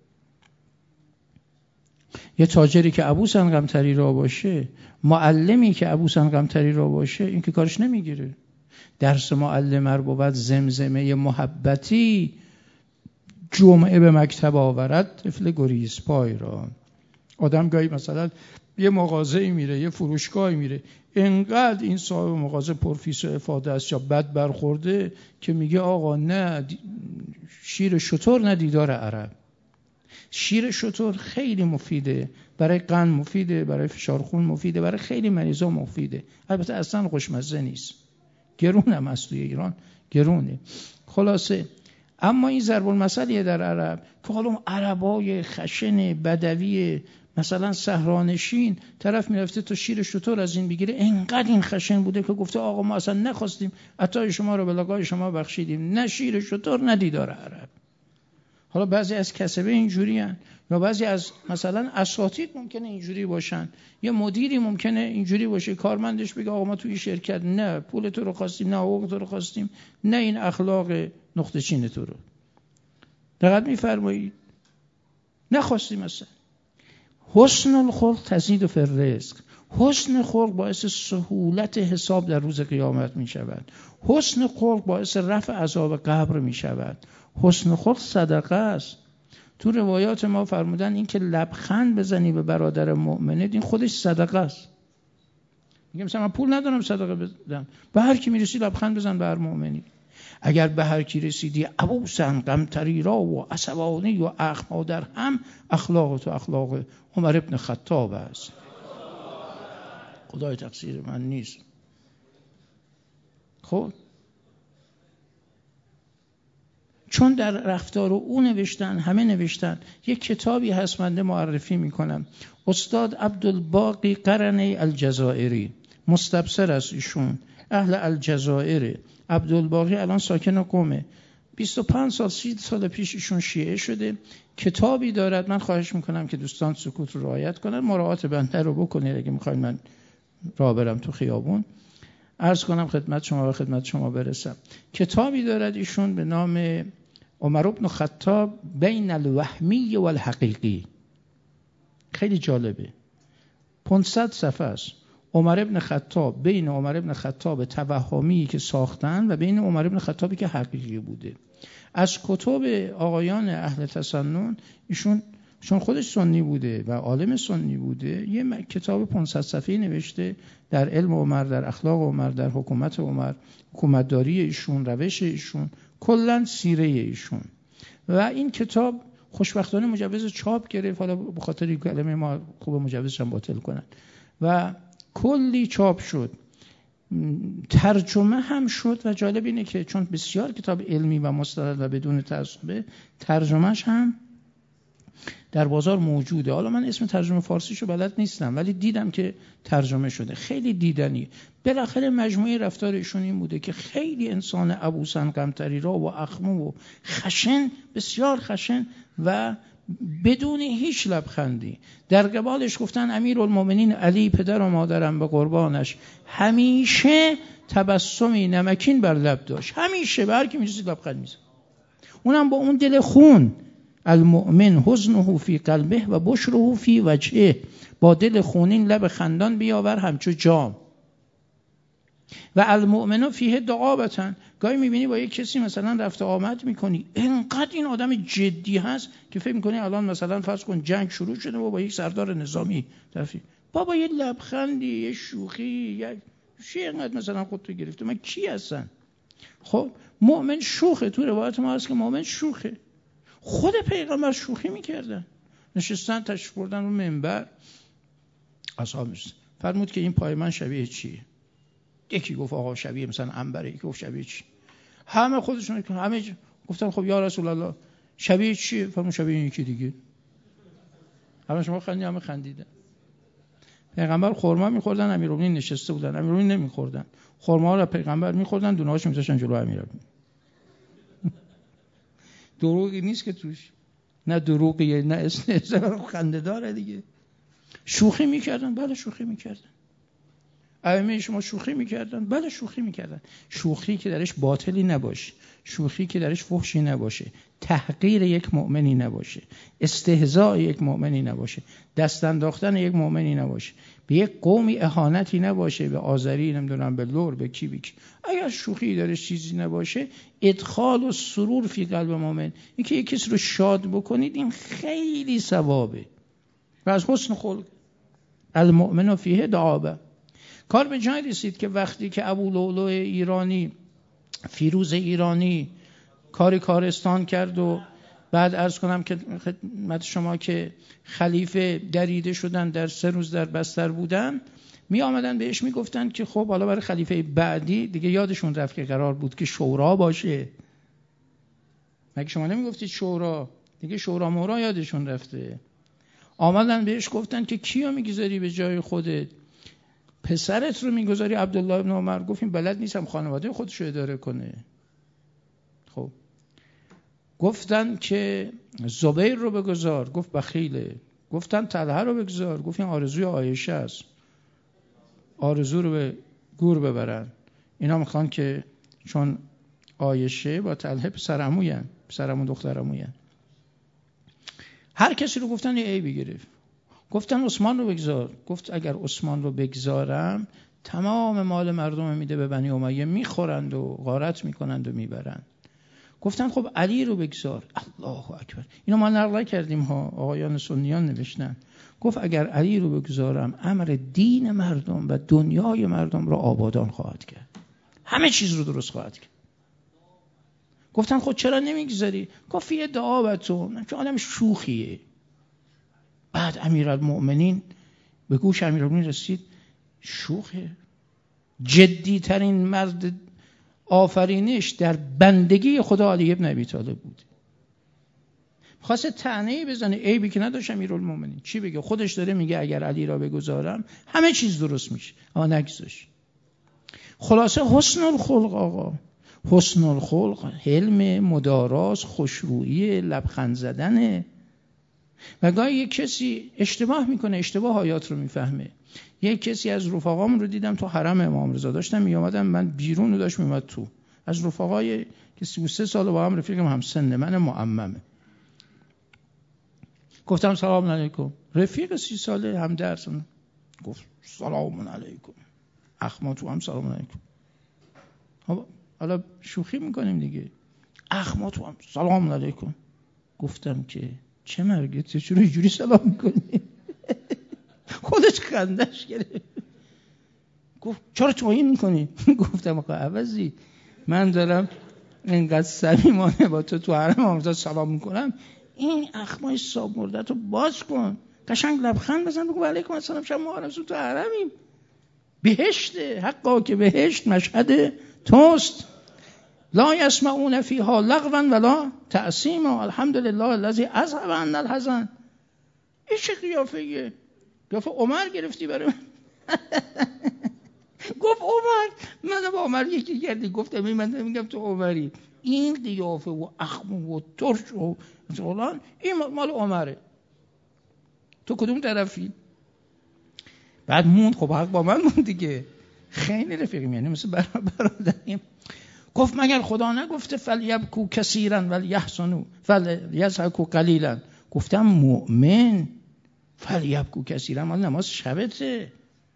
یه تاجری که ابوسن قمطری را باشه، معلمی که ابوسن قمطری را باشه، این که کارش نمیگیره. درس معلم رو بود زمزمه محبتی جمعه به مکتب آورد طفل گریز پای را. آدم گاهی مثلا یه مغازه‌ای میره، یه فروشگاهی میره، انقدر این صاحب مغازه پرفیس و افاده است یا بد برخورده که میگه آقا نه شیر شتر نه دیدار عرب. شیر شتر خیلی مفیده، برای قند مفیده، برای فشار خون مفیده، برای خیلی مریضا مفیده. البته اصلا خوشمزه نیست، گرون هم از توی ایران گرونه. خلاصه اما این ضرب المثلیه در عرب که حالا عربای خشن بدوی مثلا صحرانشین طرف میرفته تا شیر شتر از این بگیره، انقدر این خشن بوده که گفته آقا ما اصلا نخواستیم، عطای شما رو به لگای شما بخشیدیم، نه شیر شتر نه دیدار عرب. حالا بعضی از کسبه اینجوری هن، یا بعضی از مثلا اساتید ممکنه اینجوری باشن، یا مدیری ممکنه اینجوری باشه، کارمندش بگه آقا ما توی شرکت نه پول تو رو خواستیم، نه حقوق تو رو خواستیم، نه این اخلاق نقطه چین تو رو. دقت می‌فرمایید؟ نخواستیم اصلا. حسن الخلق تزید فی الرزق. حسن خلق باعث سهولت حساب در روز قیامت می شود. حسن خلق باعث رفع عذاب قبر می شود. حسن خلق صدقه است. تو روایات ما فرمودن این که لبخند بزنی به برادر مؤمنت این خودش صدقه است. میگم مثلا من پول ندارم صدقه بدم، به هر کی میرسی لبخند بزن به هر مؤمنی. اگر به هر کی رسیدی ابوسن غمتری را و عصبانی و اخما در هم، اخلاق تو اخلاق عمر ابن خطاب است. خدای تقصیر من نیست. خب چون در رفتار او نوشتن، همه نوشتن. یک کتابی هست من معرفی میکنم، استاد عبدالباقی قرنی الجزائری، مستبصر است ایشون، اهل الجزائر. عبدالباقی الان ساکن قومه، بیست و پنج سال سی سال پیش ایشون شیعه شده. کتابی دارد، من خواهش میکنم که دوستان سکوت رو رعایت کنن، مراعات بنده رو بکنید اگه میخواین من راه برم تو خیابون عرض کنم خدمت شما و خدمت شما برسم. کتابی دارد ایشون به نام عمر بن خطاب بین الوهمی و الحقیقی، خیلی جالبه، پانصد صفحه است. عمر بن خطاب، بین عمر بن خطاب توهمی که ساختن و بین عمر بن خطابی که حقیقی بوده. از کتب آقایان اهل تسنن ایشون چون خودش سنی بوده و عالم سنی بوده، یه کتاب پانصد صفحه‌ای نوشته در علم عمر، در اخلاق عمر، در حکومت عمر، حکومتداری ایشون، روش ایشون، کلا سیره ایشون. و این کتاب خوشبختانه مجوز چاپ گرفت، حالا به خاطر کلمه ما خوب مجوزش هم باطل کنن، و کلی چاپ شد، ترجمه هم شد. و جالب اینه که چون بسیار کتاب علمی و مستند و بدون تعصب، ترجمهش هم در بازار موجوده. حالا من اسم ترجمه فارسیشو بلد نیستم ولی دیدم که ترجمه شده، خیلی دیدنی. بالاخره مجموعه رفتار ایشون این بوده که خیلی انسان ابوسن غمتری را و اخمو و خشن، بسیار خشن و بدون هیچ لبخندی. در قبالش گفتن امیرالمومنین علی پدر و مادرم به قربانش همیشه تبسمی نمکین بر لب داشت، همیشه به هر کی می‌رسید لبخند می‌زد، اونم با اون دل خون. المؤمن حزنه فی قلبه و بشره فی وجهه، با دل خونین لب خندان بیاور همچو جام. و المؤمن فیه دعابتن، گاهی میبینی با یک کسی مثلا رفت آمد میکنی، اینقدر این آدم جدی هست که فکر میکنی الان مثلا فرض کن جنگ شروع شده و با یک سردار نظامی طرفی، بابا یه لبخندی، یه شوخی، یک چی اینقدر مثلا خودتو گرفته، من کی هستن؟ خب مؤمن شوخه، تو روایت ما هست که مؤمن شوخه. خود پیغمبر شوخی میکردن، نشستن تشریف بردن رو منبر، اصحابش فرمود که این پای من شبیه چیه؟ یکی گفت آقا شبیه مثلا عنبره، یکی گفت شبیه چی؟ همه خودشون همه گفتن خب یا رسول الله شبیه چیه؟ فرمود شبیه این یکی دیگه. همه شما خندید، همه خندیدن. پیغمبر خرما میخوردن، امیرالمومنین نشسته بودن، امیرالمومنین نمیخوردن، خرما رو پیغمبر میخوردن، دونه‌هاشو میذاشتن جلو امیرالمومنین. دروغی نیست که توش، نه دروغیه نه استهزاء، خنده داره دیگه. شوخی میکردن، بله شوخی میکردن. ائمه شما شوخی میکردن، بله شوخی میکردن. شوخی که درش باطلی نباشه، شوخی که درش فحشی نباشه، تحقیر یک مؤمنی نباشه، استهزاء یک مؤمنی نباشه، دست انداختن یک مؤمنی نباشه، به یک قومی اهانتی نباشه، به آذری نمیدونم به لور به کی به کی. اگر شوخی درش چیزی نباشه، ادخال و سرور فی قلب مؤمن، این که یک کسی رو شاد بکنید، این خیلی ثوابه. و از حسن خلق المؤمن فیه دعابه. کار به جای رسید که وقتی که ابو لؤلؤ ایرانی، فیروز ایرانی کاری کارستان کرد و بعد عرض کنم که خدمت شما که خلیفه دریده شدن، در سه روز در بستر بودن، می آمدن بهش می گفتن که خب حالا برای خلیفه بعدی دیگه یادشون رفت که قرار بود که شورا باشه. مگه شما نمی گفتید شورا؟ دیگه شورا مورا یادشون رفته. آمدن بهش گفتن که کیو میگذاری به جای خودت؟ پسرت رو میگذاری عبدالله ابن عمر. گفتیم بلد نیستم خانواده خودش رو اداره کنه. خب گفتن که زبیر رو بگذار، گفت بخیله. گفتن طلحه رو بگذار، گفت این آرزوی عایشه است، آرزو رو به گور ببرن. اینا میخوان که چون عایشه با طلحه پسر عموین، پسر عمو دختر عموین، هر کسی رو گفتن یه عیبی گرفت. گفتن عثمان رو بگذار، گفت اگر عثمان رو بگذارم تمام مال مردم میده به بنی امیه، میخورند و غارت میکنند و میبرند. گفتن خب علی رو بگذار. الله اکبر. اینو ما نقل کردیم ها، آقایان سنیان نوشتن. گفت اگر علی رو بگذارم امر دین مردم و دنیای مردم رو آبادان خواهد کرد، همه چیز رو درست خواهد کرد. گفتن خب چرا نمیگذاری؟ گفت یه دعابتون، چون آدم شوخیه. بعد امیرالمؤمنین به گوش امیرالمؤمنین رسید شوخه. جدی ترین مرد آفرینش در بندگی خدا علی ابن ابی طالب بود. خواسته طعنه‌ای بزنه، عیبی که نداشت امیرالمؤمنین. چی بگه؟ خودش داره میگه اگر علی را بگذارم همه چیز درست میشه، اما نگذاشت. خلاصه حسن الخلق آقا، حسن الخلق، حلم، مداراس، خوشرویی، لبخند زدنه. و گاهی یک کسی اشتباه میکنه، اشتباه حیات رو میفهمه. یک کسی از رفقام رو دیدم تو حرم امام رضا، داشتم میامدم من بیرون و داشت میامد تو، از رفقای که سی و سه سال با هم رفیقم، هم سن من، معممه. گفتم سلام علیکم. رفیق سی ساله هم درس. گفت سلام علیکم. اخما تو هم سلام علیکم. حالا شوخی میکنیم دیگه. اخما تو هم سلام علیکم. گفتم که چه مرگت، چرا اینجوری سلام میکنی؟ خودش خندش گرفت. گفت چرا توهین میکنی؟ گفتم آقا عوضی، من دارم اینقدر صمیمانه با تو تو حرم امام سلام میکنم، این اخمای صاحب مردت رو باز کن، قشنگ لبخند بزن، بگو علیکم السلام، شما ما تو حرمیم، بهشته، حقا که بهشت مشهد توست، لا یسمعون فیها لغوا ولا تأثیما، الحمدلله الذی اذهب عنا الحزن. این چه قیافه‌ایه؟ قیافه عمر گرفتی برای من؟ گفت عمر، من با عمر یکی کردی، گفتم من نمیگم تو عمری، این قیافه و اخم و ترش و فلان این مال عمره، تو کدوم طرفی؟ بعد موند، خب حق با من موند دیگه، خیلی رفیقیم، یعنی مثل برادریم. گفت مگر خدا نگفته فلیبکو کثیرا ولیحسنوا فلیضحکوا قلیلا؟ گفتم مؤمن فلیبکو کثیرا مال نماز شبته،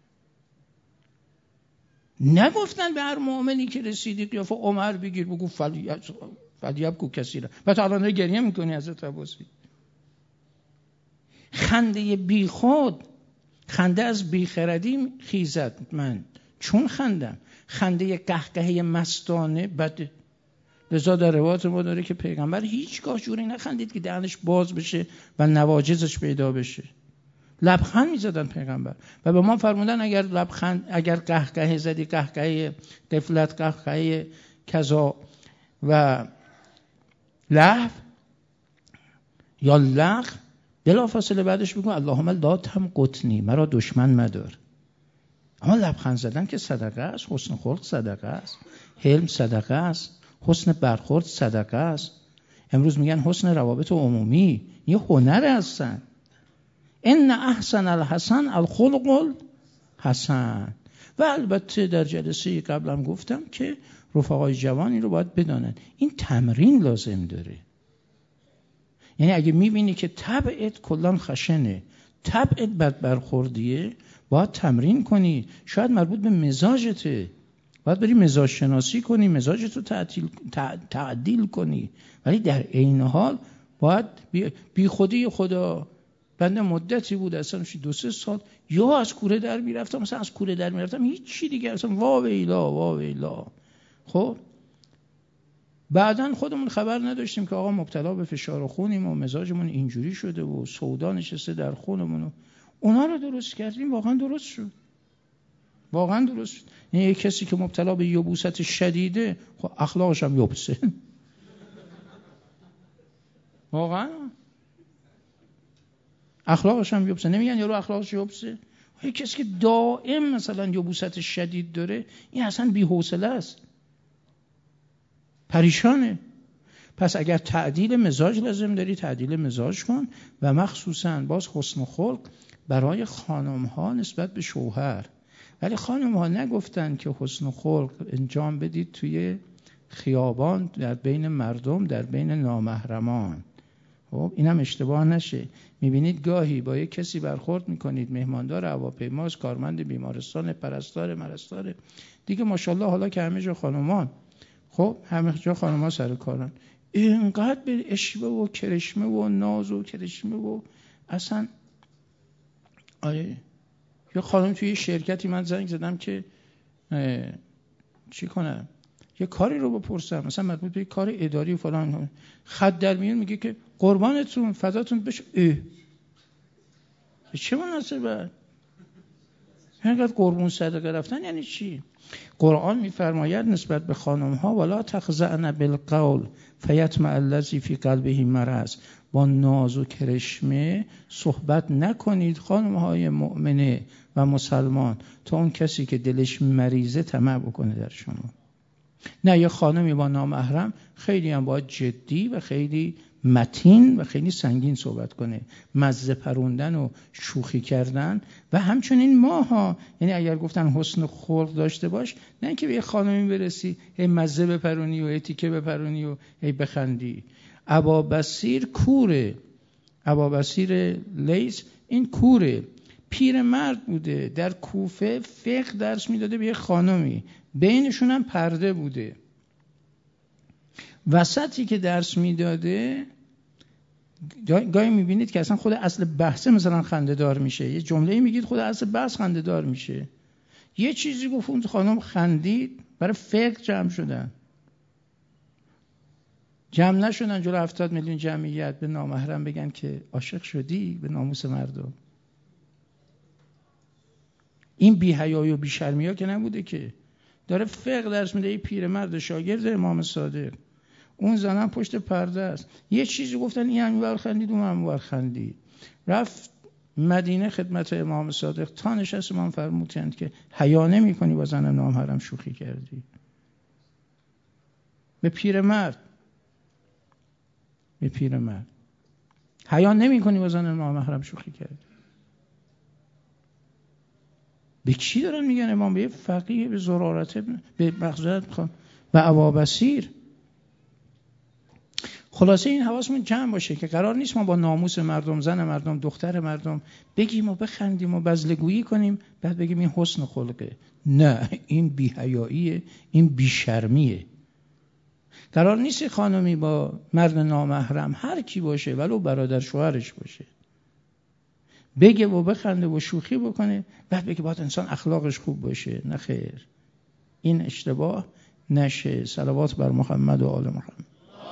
نگفتن به هر مؤمنی که رسیدی قیافه عمر بگیر بگو فلیبکو کثیرا. و تا الان گریه میکنی حضرت عباسی. خنده بی خود، خنده از بیخردی خیزد، من چون خندم، خنده قهقهه مستانه بده. لذا در روایت ما داره که پیغمبر هیچگاه جوری نخندید که دهنش باز بشه و نواجذش پیدا بشه، لبخند میزدن پیغمبر. و به ما فرمودن اگر لبخند، اگر قهقهه زدی، قهقهه غفلت، قهقهه کذا و لهو یا لغو، بلافاصله بعدش بگو اللهم لا تمقتنی، مرا دشمن مدار. اما لبخند زدن که صدقه است، حسن خلق صدقه است، حلم صدقه است، حسن برخورد صدقه است. امروز میگن حسن روابط عمومی، یه هنر هستن. ان احسن الحسن الخلق الحسن. و البته در جلسه قبلم گفتم که رفقای جوانی رو باید بدانن این تمرین لازم داره. یعنی اگه میبینی که طبعت کلان خشنه، طبعت بد برخوردیه، باید تمرین کنی. شاید مربوط به مزاجته، باید بری مزاج شناسی کنی، مزاجت رو تعدیل, تعدیل کنی. ولی در عین حال باید بی, بی خودی خدا. بنده مدتی بود اصلا دو سه سال یا از کوره در میرفتم، مثلا از کوره در میرفتم هیچ چی دیگه اصلا وا ویلا وا ویلا. خب بعدن خودمون خبر نداشتیم که آقا مبتلا به فشار خونیم و مزاجمون اینجوری شده و سودا نشسته در خونمون و اونا رو درست کردیم. واقعا درست شد، واقعا درست شد. یعنی یک کسی که مبتلا به یبوست شدیده، خب اخلاقش هم یبسه. واقعا اخلاقش هم یبسه. نمیگن یارو اخلاقش یبسه؟ یک کسی که دائم مثلا یبوست شدید داره، این اصلا بی‌حوصله است، پریشانه. پس اگر تعدیل مزاج لازم داری، تعدیل مزاج کن، و مخصوصا باز حسن خلق برای خانم ها نسبت به شوهر. ولی خانم ها نگفتن که حسن خلق انجام بدید توی خیابان، در بین مردم، در بین نامحرمان. خب اینم اشتباه نشه. میبینید گاهی با یک کسی برخورد میکنید، مهماندار هواپیماست، کارمند بیمارستان، پرستار مرستاره دیگه، ماشاءالله حالا که همه جا خانمان، خب همه جا خانم‌ها سر کارن، اینقدر به اشوه و کرشمه و ناز و کرشمه و اصلا. آره یه خانم توی شرکتی من زنگ زدم که چی کنم، یه کاری رو بپرسم، مثلا مربوط به کار اداری و فلان، خط در میون میگه که قربانتون فداتون بشه. اه چه مناسبه؟ اینقدر قربون صدقه رفتن یعنی چی؟ قرآن میفرماید نسبت به خانم ها ولا تخضعن بالقول فیطمع الذی فی قلبه مرض، با ناز و کرشمه صحبت نکنید خانم های مؤمنه و مسلمان، تا اون کسی که دلش مریضه طمع بکنه در شما. نه، یه خانمی با نامحرم خیلی هم باید جدی و خیلی متین و خیلی سنگین صحبت کنه، مزه پروندن و شوخی کردن. و همچنین ماها، یعنی اگر گفتن حسن خلق داشته باش، نه اینکه به یه خانمی برسی هی مزه بپرونی و هی تیکه بپرونی و هی بخندی. ابا بصیر کوره، ابا بصیر لیث این کوره، پیر مرد بوده، در کوفه فقه درس میداده به یه خانمی، بینشون هم پرده بوده. وسطی که درس میداده گاهی میبینید که اصلا خود اصل بحث مثلا خنده دار میشه، یه جمله میگید خود اصل بحث خنده دار میشه. یه چیزی گفت اون خانم خندید، برای فقه جمع شدن، جمع نشدن جلو هفتاد میلیون جمعیت به نامحرم بگن که عاشق شدی، به ناموس مردم. این بی‌حیایی و بی‌شرمیا که نبوده، که داره فقه درس میده، این پیرمرد شاگرد امام صادق، اون زنم پشت پرده است. یه چیزی گفتن این هم خندید، اون هم خندید. رفت مدینه خدمت امام صادق، تا نشست امام فرمودند که حیا نمی‌کنی با زن نامحرم شوخی کردی. به پیرمرد، به پیرمرد حیا نمی‌کنی با زن نامحرم شوخی کردی. به چی دارن میگن امام؟ به فقیه، به زرارت ابن، به مخزرت میخوان، به ابا بصیر. خلاصه این حواسمون جمع باشه که قرار نیست ما با ناموس مردم، زن مردم، دختر مردم بگیم و بخندیم و بزلگویی کنیم بعد بگیم این حسن خلقه. نه، این بی‌حیاییه، این بی‌شرمیه. قرار نیست خانمی با مرد نامحرم، هر کی باشه ولو برادر شوهرش باشه، بگه و بخنده و شوخی بکنه بعد بگه باید انسان اخلاقش خوب باشه. نه خیر، این اشتباه نشه. صلوات بر محمد و آل محمد.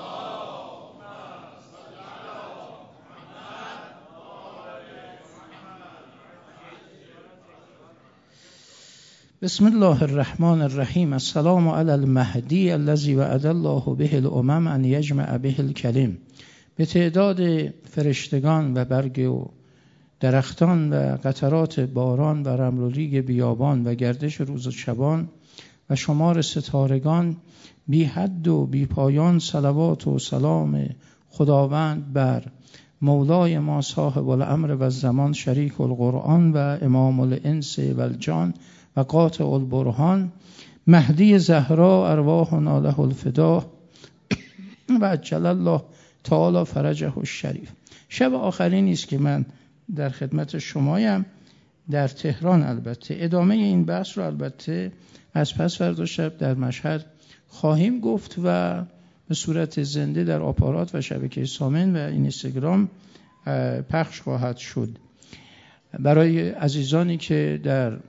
بسم الله الرحمن الرحیم. السلام علی المهدی الذی وعد الله به الامم ان یجمع به الکلم. به تعداد فرشتگان و برگ و درختان و قطرات باران و رمل و ریگ بیابان و گردش روز و شبان و شمار ستارگان، بی حد و بی پایان صلوات و سلام خداوند بر مولای ما صاحب الامر و الزمان، شریک القرآن و امام الانس و الجان و قاطع البرهان، مهدی زهرا ارواحنا له الفدا و عجل الله تعالی فرجه الشریف. شب آخرین است که من در خدمت شمایم در تهران. البته ادامه این بحث رو البته از پس فردا شب در مشهد خواهیم گفت و به صورت زنده در آپارات و شبکه سامن و اینستاگرام پخش خواهد شد. برای عزیزانی که در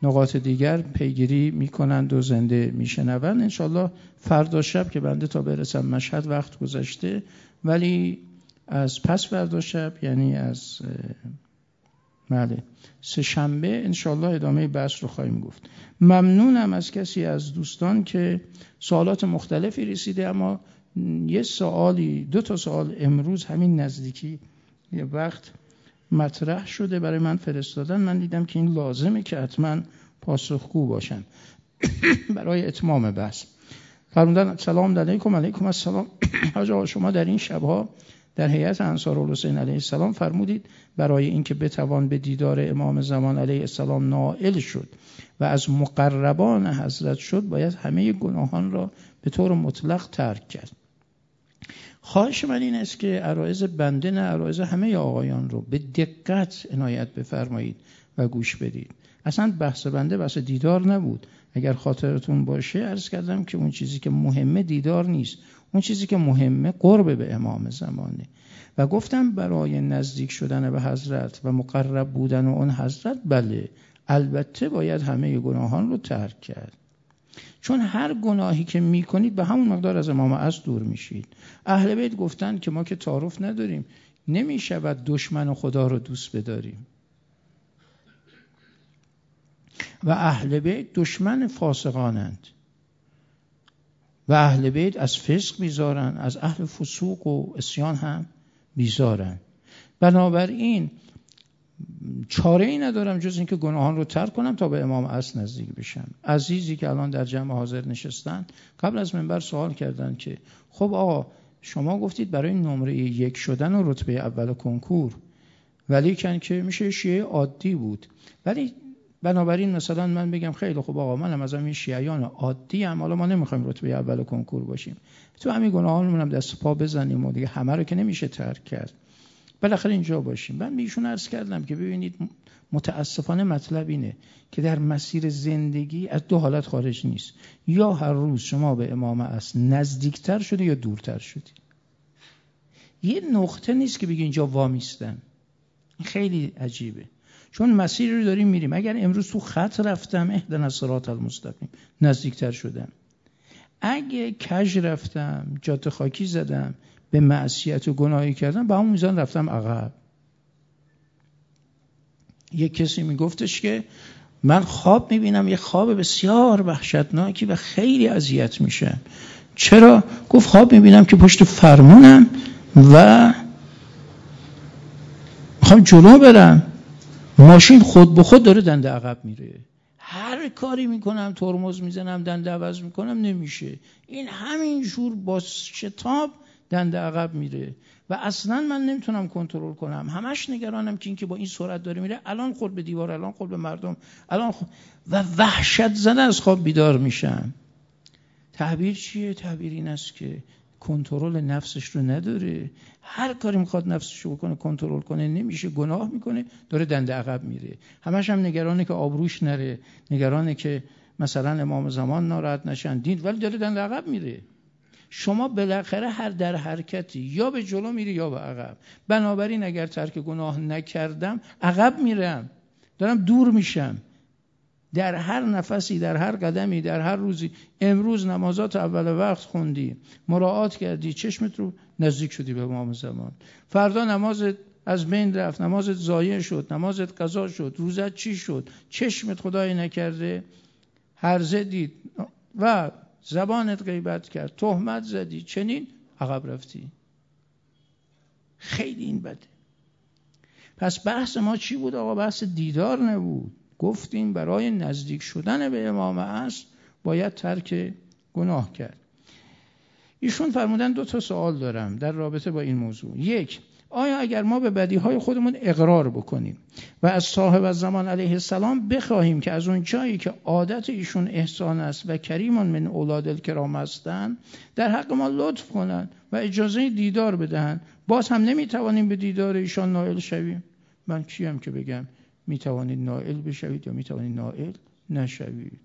نقاط دیگر پیگیری میکنند و زنده میشنوند. انشالله فردا شب که بنده تا برسم مشهد وقت گذشته، ولی از پس فردا شب یعنی از بله سه شنبه انشالله ادامه بحث رو خواهیم گفت. ممنونم از کسی از دوستان که سوالات مختلفی رسیده، اما یه سوالی دو تا سوال امروز همین نزدیکی یه وقت مطرح شده برای من فرستادن، من دیدم که این لازمه که حتما پاسخگو باشم برای اتمام بحث. فرمودن سلام علیکم. علیکم السلام. حاج آقا شما در این شبها در هیئت انصارالحسین علیه السلام فرمودید برای اینکه بتوان به دیدار امام زمان علیه السلام نائل شد و از مقربان حضرت شد باید همه گناهان را به طور مطلق ترک کرد. خواهش من این است که عرایض بنده نه عرایض همه آقایان رو به دقت عنایت بفرمایید و گوش بدید. اصلا بحث بنده بحث دیدار نبود. اگر خاطرتون باشه عرض کردم که اون چیزی که مهمه دیدار نیست، اون چیزی که مهمه قرب به امام زمانه و گفتم برای نزدیک شدن به حضرت و مقرب بودن اون حضرت بله البته باید همه گناهان رو ترک کرد، چون هر گناهی که میکنید به همون مقدار از امام از دور میشید. اهل بیت گفتن که ما که تعارف نداریم نمیشود دشمن خدا رو دوست بداریم و اهل بیت دشمن فاسقانند و اهل بیت از فسق بیزارن، از اهل فسوق و عصیان هم بیزارن. بنابراین چاره ای ندارم جز اینکه گناهان رو ترک کنم تا به امام اصل نزدیک بشم. عزیزی که الان در جمع حاضر نشستن قبل از منبر سوال کردن که خب آقا شما گفتید برای نمره یک شدن و رتبه اول کنکور، ولی کن که میشه شیعه عادی بود، ولی بنابراین مثلا من بگم خیلی خوب آقا منم از همین شیعیان عادی ام، حالا ما نمیخوایم رتبه اول کنکور باشیم، تو همین گناهانمون هم دست پا بزنیم و دیگه همه رو که نمیشه ترک کرد، بالاخره اینجا باشیم. من به ایشون عرض کردم که ببینید متاسفانه مطلب اینه که در مسیر زندگی از دو حالت خارج نیست، یا هر روز شما به امام اصل نزدیکتر شده یا دورتر شدی. یه نقطه نیست که بگی اینجا وامیستن. خیلی عجیبه، چون مسیر رو داریم میریم. اگر امروز تو خط رفتم اهدنا الصراط المستقیم نزدیکتر شدم، اگه کج رفتم جاده خاکی زدم به معصیت و گناهی کردم به همون میزان رفتم عقب. یک کسی میگفتش که من خواب میبینم یه خواب بسیار وحشتناکی و خیلی اذیت میشم. چرا؟ گفت خواب میبینم که پشت فرمونم و میخوام جلو برم، ماشین خود به خود داره دنده عقب میره، هر کاری میکنم ترمز میزنم دنده عوض میکنم نمیشه، این همین جور با شتاب دنده عقب میره و اصلا من نمیتونم کنترل کنم. همش نگرانم که این که با این سرعت داره میره، الان خورد به دیوار، الان خورد به مردم، الان خورد و وحشت زده از خواب بیدار میشم. تعبیر چیه؟ تعبیر این است که کنترل نفسش رو نداره، هر کاری میخواد نفسش رو بکنه کنترل کنه نمیشه، گناه میکنه داره دنده عقب میره. همش هم نگرانه که آبروش نره، نگرانه که مثلا امام زمان ناراحت نشن دین، ولی داره دنده عقب میره. شما بالاخره هر در حرکتی یا به جلو میری یا به عقب. بنابراین اگر ترک گناه نکردم عقب میرم، دارم دور میشم. در هر نفسی، در هر قدمی، در هر روزی. امروز نمازات اول وقت خوندی، مراعات کردی، چشمت رو نزدیک شدی به امام زمان. فردا نمازت از بین رفت، نمازت ضایع شد، نمازت قضا شد، روزت چی شد، چشمت خدای نکرده هرزه دید و زبانت غیبت کرد، تهمت زدی، چنین عقب رفتی. خیلی این بده. پس بحث ما چی بود آقا؟ بحث دیدار نبود. گفتیم برای نزدیک شدن به امام اصل باید ترک گناه کرد. ایشون فرمودن دو تا سوال دارم در رابطه با این موضوع. یک، آیا اگر ما به بدیهای خودمون اقرار بکنیم و از صاحب الزمان علیه السلام بخواهیم که از اون جایی که عادت ایشون احسان است و کریمان من اولاد الکرام هستند در حق ما لطف کنند و اجازه دیدار بدهند، باز هم نمیتوانیم به دیدار ایشان نائل شویم؟ من کیم که بگم میتوانید نائل بشوید یا میتوانید نائل نشوید؟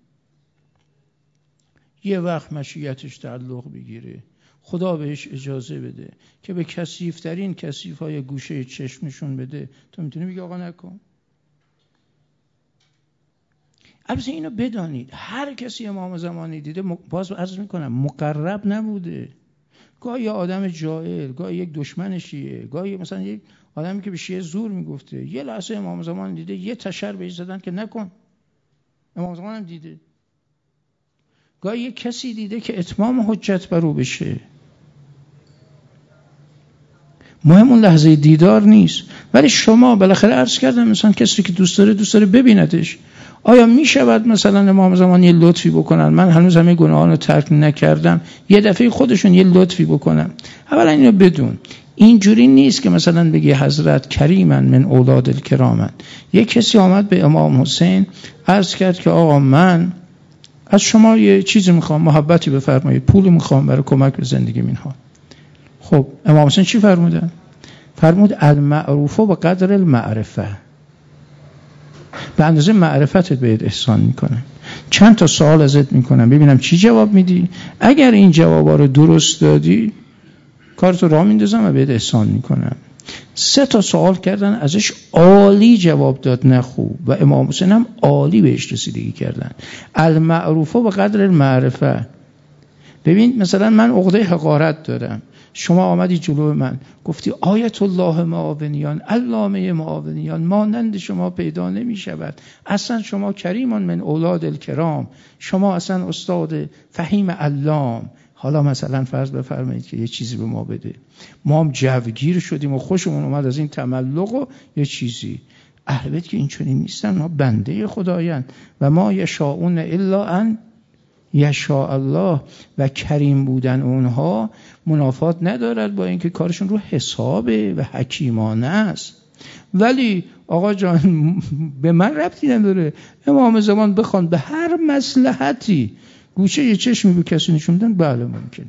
یه وقت مشیتش تعلق بگیره، خدا بهش اجازه بده که به کثیف‌ترین کثیف‌های گوشه چشمشون بده، تو میتونی بگی آقا نکن؟ البته اینو بدانید هر کسی امام زمانی دیده باز عرض میکنم مقرب نبوده. گاهی آدم جاهل، گاهی یک دشمن شیعه، گاهی مثلا یک آدمی که به شیعه زور میگفته، یه لحظه امام زمان دیده یه تشر بهش زدن که نکن. امام زمان هم دیده. گاهی یک کسی دیده که اتمام حجت بر او بشه. مهم اون لحظه دیدار نیست. ولی شما بالاخره عرض کردم مثلا کسی که دوست داره دوست داره ببیندش. آیا می شود مثلا امام زمان یه لطفی بکنن؟ من هنوز همه گناهان رو ترک نکردم، یه دفعه خودشون یه لطفی بکنن. اولا اینو بدون، اینجوری نیست که مثلا بگی حضرت کریمن من اولاد الکرامن. یه کسی آمد به امام حسین عرض کرد که آقا من از شما یه چیزی میخوام، محبتی بفرمایید، پولی میخوام برای کمک به زندگی اینها. خب امام حسین چی فرمودن؟ فرمود المعروف و قدر المعرفه، به اندازه معرفتت بهت احسان میکنم. چند تا سوال ازت میکنم ببینم چی جواب میدی. اگر این جوابا رو درست دادی کارتو راه میندازم و بهت احسان میکنم. سه تا سوال کردن ازش، عالی جواب داد، نه خوب. و امام حسین هم عالی بهش رسیدگی کردن. المعروف و قدر المعرفه. ببین مثلا من عقده حقارت دارم، شما آمدی جلو من گفتی آیت الله معاونیان، علامه معاونیان، مانند شما پیدا نمی شود، اصلا شما کریمان من اولاد الکرام، شما اصلا استاد فهیم علام. حالا مثلا فرض بفرمایید که یه چیزی به ما بده، ما هم جوگیر شدیم و خوشمون اومد از این تملق و یه چیزی. اهل بیت که این چنین نیستن، ما بنده خدایند و ما یشاءون الا ان یشاء الله. و کریم بودن اونها منافات ندارد با اینکه کارشون رو حسابه و حکیمانه است. ولی آقا جان به من ربطی نداره. امام زمان بخوان به هر مصلحتی گوشه یه چشمی به کسی نشون بدن، بله ممکن.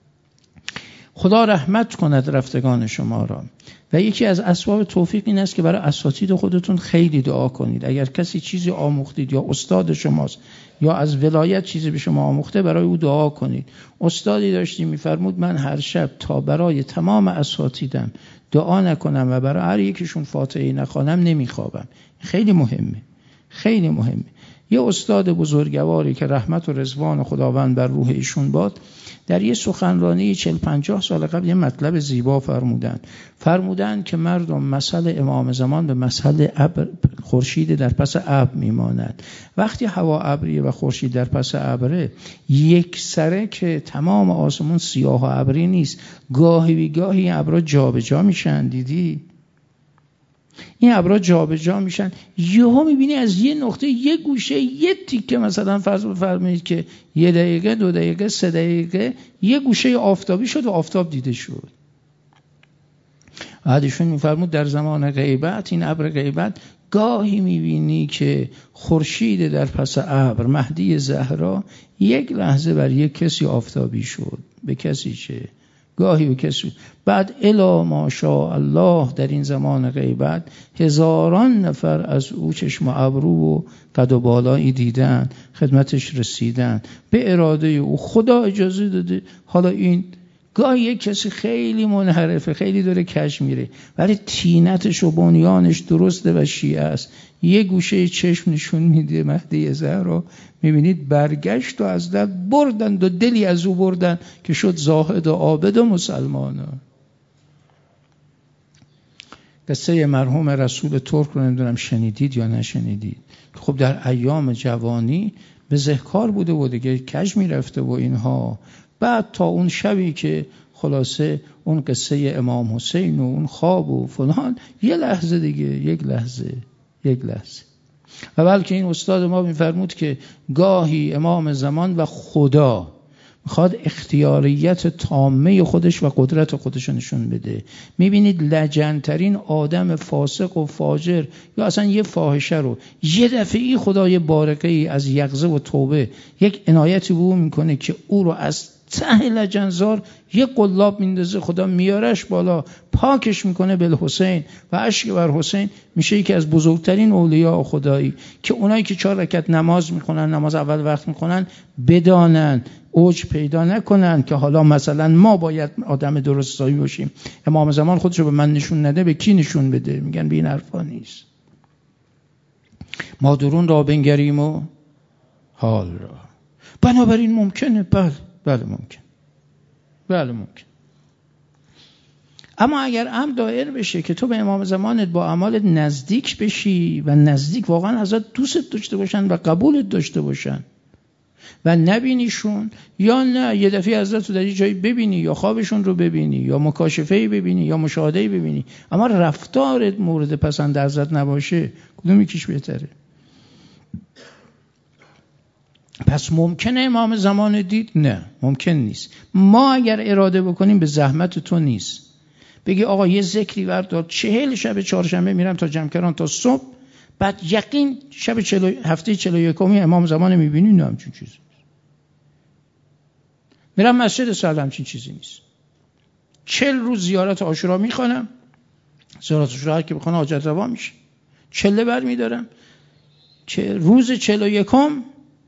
خدا رحمت کند رفتگان شما را. و یکی از اسباب توفیق این است که برای اساتید خودتون خیلی دعا کنید. اگر کسی چیزی آموختید یا استاد شماست یا از ولایت چیزی به شما آموخته، برای او دعا کنید. استادی داشتیم میفرمود من هر شب تا برای تمام اساتیدم دعا نکنم و برای هر یکیشون فاتحه نخوانم نمیخوابم. خیلی مهمه، خیلی مهمه. یه استاد بزرگواری که رحمت و رضوان خداوند بر روح ایشون باد، در یه سخنرانی چهل پنجاه سال قبل یه مطلب زیبا فرمودن. فرمودن که مردم مثل امام زمان به مثل ابر، خورشید در پس ابر میماند. وقتی هوا ابریه و خورشید در پس ابره، یک سره که تمام آسمون سیاه و ابری نیست، گاهی بی گاهی ابرا جابجا میشن. دیدی این ابرا جابجا میشن، یهو میبینی از یه نقطه یه گوشه یه تیکه، مثلا فرض بفرمایید که یه دقیقه دو دقیقه سه دقیقه یه گوشه آفتابی شد و آفتاب دیده شد. بعدشون میفرمود در زمان غیبت، این ابر غیبت، گاهی میبینی که خورشید در پس ابر، مهدی زهرا، یک لحظه بر یک کسی آفتابی شد. به کسی چه؟ گاهی به کسی. بعد الا ماشاء الله در این زمان غیبت هزاران نفر از او چشم ابرو و قد و بالایی دیدن، خدمتش رسیدن، به اراده او خدا اجازه داده. حالا این گاهی یک کسی خیلی منحرفه، خیلی داره کش میره، ولی تینتش و بنیانش درسته و شیعه است، یه گوشه چشم نشون میده مهدی زهرا، میبینید برگشت و از دل بردند و دلی از او بردن که شد زاهد و عابد و مسلمان. قصه مرحوم رسول ترک رو نمیدونم شنیدید یا نشنیدید. خب در ایام جوانی بزهکار بوده و دیگه کج میرفته و اینها. بعد تا اون شبی که خلاصه اون قصه امام حسین و اون خواب و فلان، یه لحظه دیگه، یک لحظه یک لحظه و بلکه این استاد ما میفرمود که گاهی امام زمان و خدا میخواد اختیاریت تامه خودش و قدرت خودش نشون بده. میبینید لجنترین آدم فاسق و فاجر یا اصلا یه فاحشه رو یه دفعی خدای بارقه ای از یقظه و توبه یک عنایتی به او میکنه که او رو از ته لجنزار یه قلاب میندازه، خدا میارش بالا، پاکش میکنه به حسین و اشک بر حسین، میشه یکی از بزرگترین اولیاء خدایی که اونایی که چهار رکعت نماز میخونن، نماز اول وقت میخونن، بدانن، اوج پیدا نکنن که حالا مثلا ما باید آدم درستایی باشیم. امام زمان خودشو به من نشون نده، به کی نشون بده؟ میگن به این حرفا نیست. ما درون را بنگریم و حال را. بنابراین ممکنه، بله بله ممکن، بله ممکن. اما اگر امر دایر بشه که تو به امام زمانت با اعمال نزدیک بشی و نزدیک واقعا ازت دوست داشته باشن و قبولت داشته باشن و نبینیشون، یا نه یه دفعه حضرت رو در یه جایی ببینی یا خوابشون رو ببینی یا مکاشفه‌ای ببینی یا مشاهده‌ای ببینی اما رفتارت مورد پسند حضرت نباشه، کدوم یکیش بهتره؟ پس ممکنه امام زمان دید؟ نه ممکن نیست. ما اگر اراده بکنیم به زحمت تو نیست. بگی آقا یه ذکری بردار، چهل شب چهارشنبه میرم تا جمکران تا صبح، بعد یقین شب چلو هفته چلو یکمی امام زمان میبینی، نه همچین چیزی نیست. میرم مسجد سال، همچین چیزی نیست. چل روز زیارت عاشورا میخوانم، زیارت عاشورا که بخونه حاجت روا میشه، چله بر میدارم، چه روز چلو یکم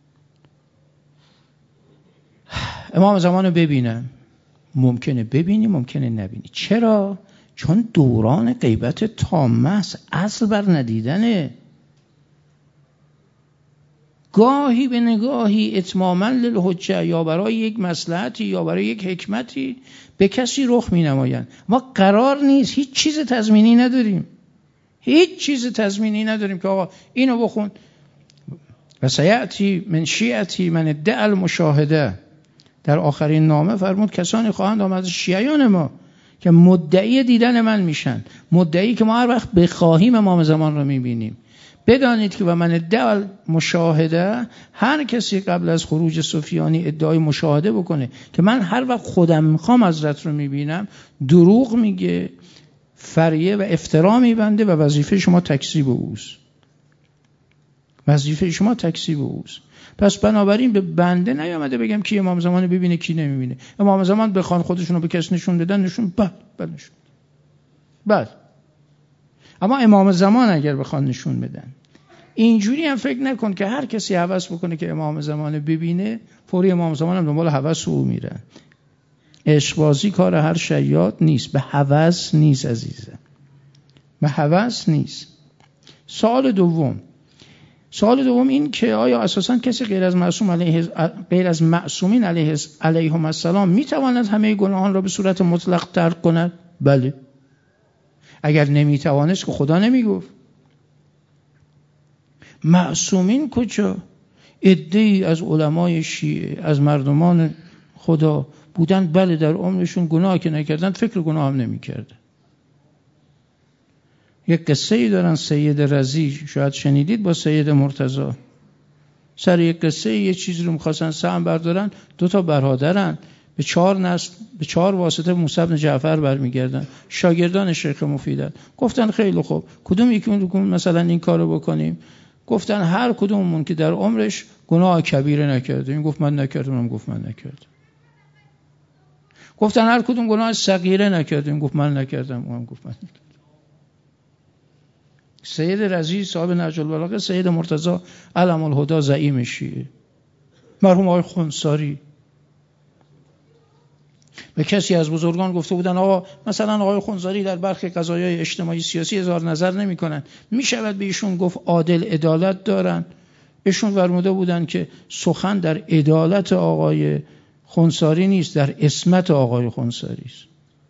امام زمان رو ببینم. ممکنه ببینی ممکنه نبینی. چرا؟ چون دوران غیبت تامه است، اصل بر ندیدنه. گاهی به نگاهی اتماما للحجه یا برای یک مصلحتی یا برای یک حکمتی به کسی رخ می نمایند. ما قرار نیست، هیچ چیز تضمینی نداریم، هیچ چیز تضمینی نداریم که آقا اینو بخون و سیأتی من شیعتی من ادعا المشاهده. در آخرین نامه فرمود کسانی خواهند آمد از شیعیان ما که مدعی دیدن من میشن، مدعی که ما هر وقت بخواهیم امام زمان رو میبینیم. بدانید که و من ادعا مشاهده، هر کسی قبل از خروج سفیانی ادعای مشاهده بکنه که من هر وقت خودم میخوام حضرت رو میبینم، دروغ میگه، فریه و افترا میبنده و وظیفه شما تکذیب اوست. وظیفه شما تکذیب اوست. پس بنابراین به بنده نیامده بگم کی امام زمان ببینه کی نمیبینه. امام زمان بخوان خودشون رو به کس نشون بدن، نشون بله بله نشون بله. اما امام زمان اگر بخوان نشون بدن، اینجوری هم فکر نکن که هر کسی هوس بکنه که امام زمان ببینه فوری امام زمان هم دنبال هوس او میرن. عشقبازی کار هر شیاد نیست، به هوس نیست عزیزه، به هوس نیست. سوال دوم سوال دوم این که آیا اساساً کسی غیر از معصوم علیه غیر از معصومین علیه علیهم السلام میتواند همه گناهان را به صورت مطلق ترک کند؟ بله. اگر نمیتوانست که خدا نمیگفت. معصومین کجا؟ عده‌ای از علمای شیعه از مردمان خدا بودن، بله در عمرشون گناه که نکردن، فکر گناه هم نمیکردن. یک قصه ای دارن سید رضی، شاید شنیدید، با سید مرتضی. سر یک قصه یه چیزی رو می‌خواستن سهم بردارن، دو تا برادرن، به چهار نسل به چهار واسطه موسی بن جعفر برمیگردن، شاگردان شیخ مفیدن. گفتن خیلی خوب، کدوم یکیمون مثلا این کارو بکنیم؟ گفتن هر کدوممون که در عمرش گناه کبیره نکرده. این گفت من نکردم، اونم گفت من نکردم. گفتن هر کدوم گناه صغیره نکرده. این گفت من نکردم، اونم گفت من نکردم. سید رضی صاحب نهج البلاغه، سید مرتضی علم الهدی زعیم شیعه، مرحوم آقای خنثاری. به کسی از بزرگان گفته بودن آقا مثلا آقای خنثاری در برخی قضایای اجتماعی سیاسی اظهار نظر نمی کنن، می شود به ایشون گفت عادل عدالت دارن؟ ایشون فرموده بودن که سخن در عدالت آقای خنثاری نیست، در عصمت آقای خنثاری است.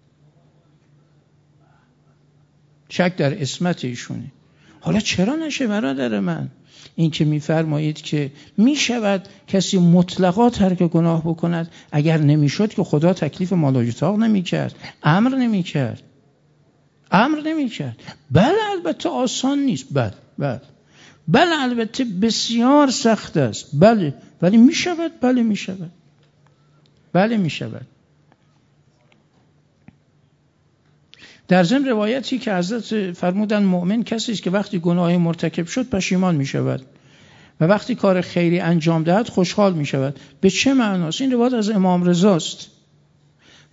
شک در عصمت ایشونه. حالا چرا نشه برادر من این که میفرمایید که میشود کسی مطلقا ترک گناه بکند؟ اگر نمیشد که خدا تکلیف مالاجتاق نمیکرد، امر نمیکرد، امر نمیکرد. بله البته آسان نیست، بله بله بله البته بسیار سخت است، بله، ولی میشود، بله میشود، بله میشود. در ضمن روایتی که حضرت فرمودن مؤمن کسی است که وقتی گناه مرتکب شد پشیمان می شود و وقتی کار خیری انجام دهد خوشحال می شود. به چه معناست؟ این روایت از امام رضا است.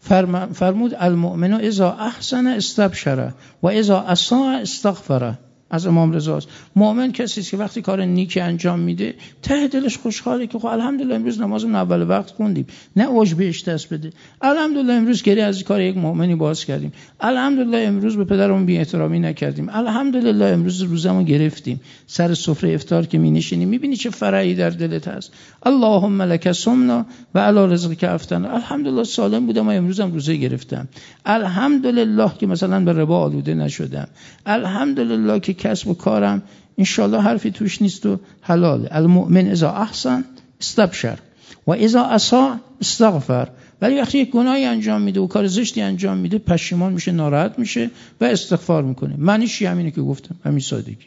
فرمود المؤمن اذا احسن استبشر و اذا اساء استغفر. از امام رضاست. مؤمن کسی است که وقتی کار نیکی انجام میده ته دلش خوشحاله که خب الحمدلله امروز نمازمون اول وقت خوندیم، نه اوج بهش دست بده. الحمدلله امروز گری از کار یک مؤمنی باز کردیم. الحمدلله امروز به پدرمون بی احترامی نکردیم. الحمدلله امروز روزمون گرفتیم. سر سفره افطار که می‌نشینیم می‌بینی چه فرحی در دلت هست. اللهم لک صمنا و علی رزقک افطرنا. الحمدلله سالم بودم و امروزم روزه گرفتم. الحمدلله که مثلا به ربا آلوده نشدم. الحمدلله که کسب و کارم انشالله حرفی توش نیست و حلاله. المؤمن اذا احسن استبشر و اذا اساء استغفر. ولی وقتی یک گناهی انجام میده و کار زشتی انجام میده پشیمان میشه، ناراحت میشه و استغفار میکنه. معنیش همینه که گفتم، همین سادگی.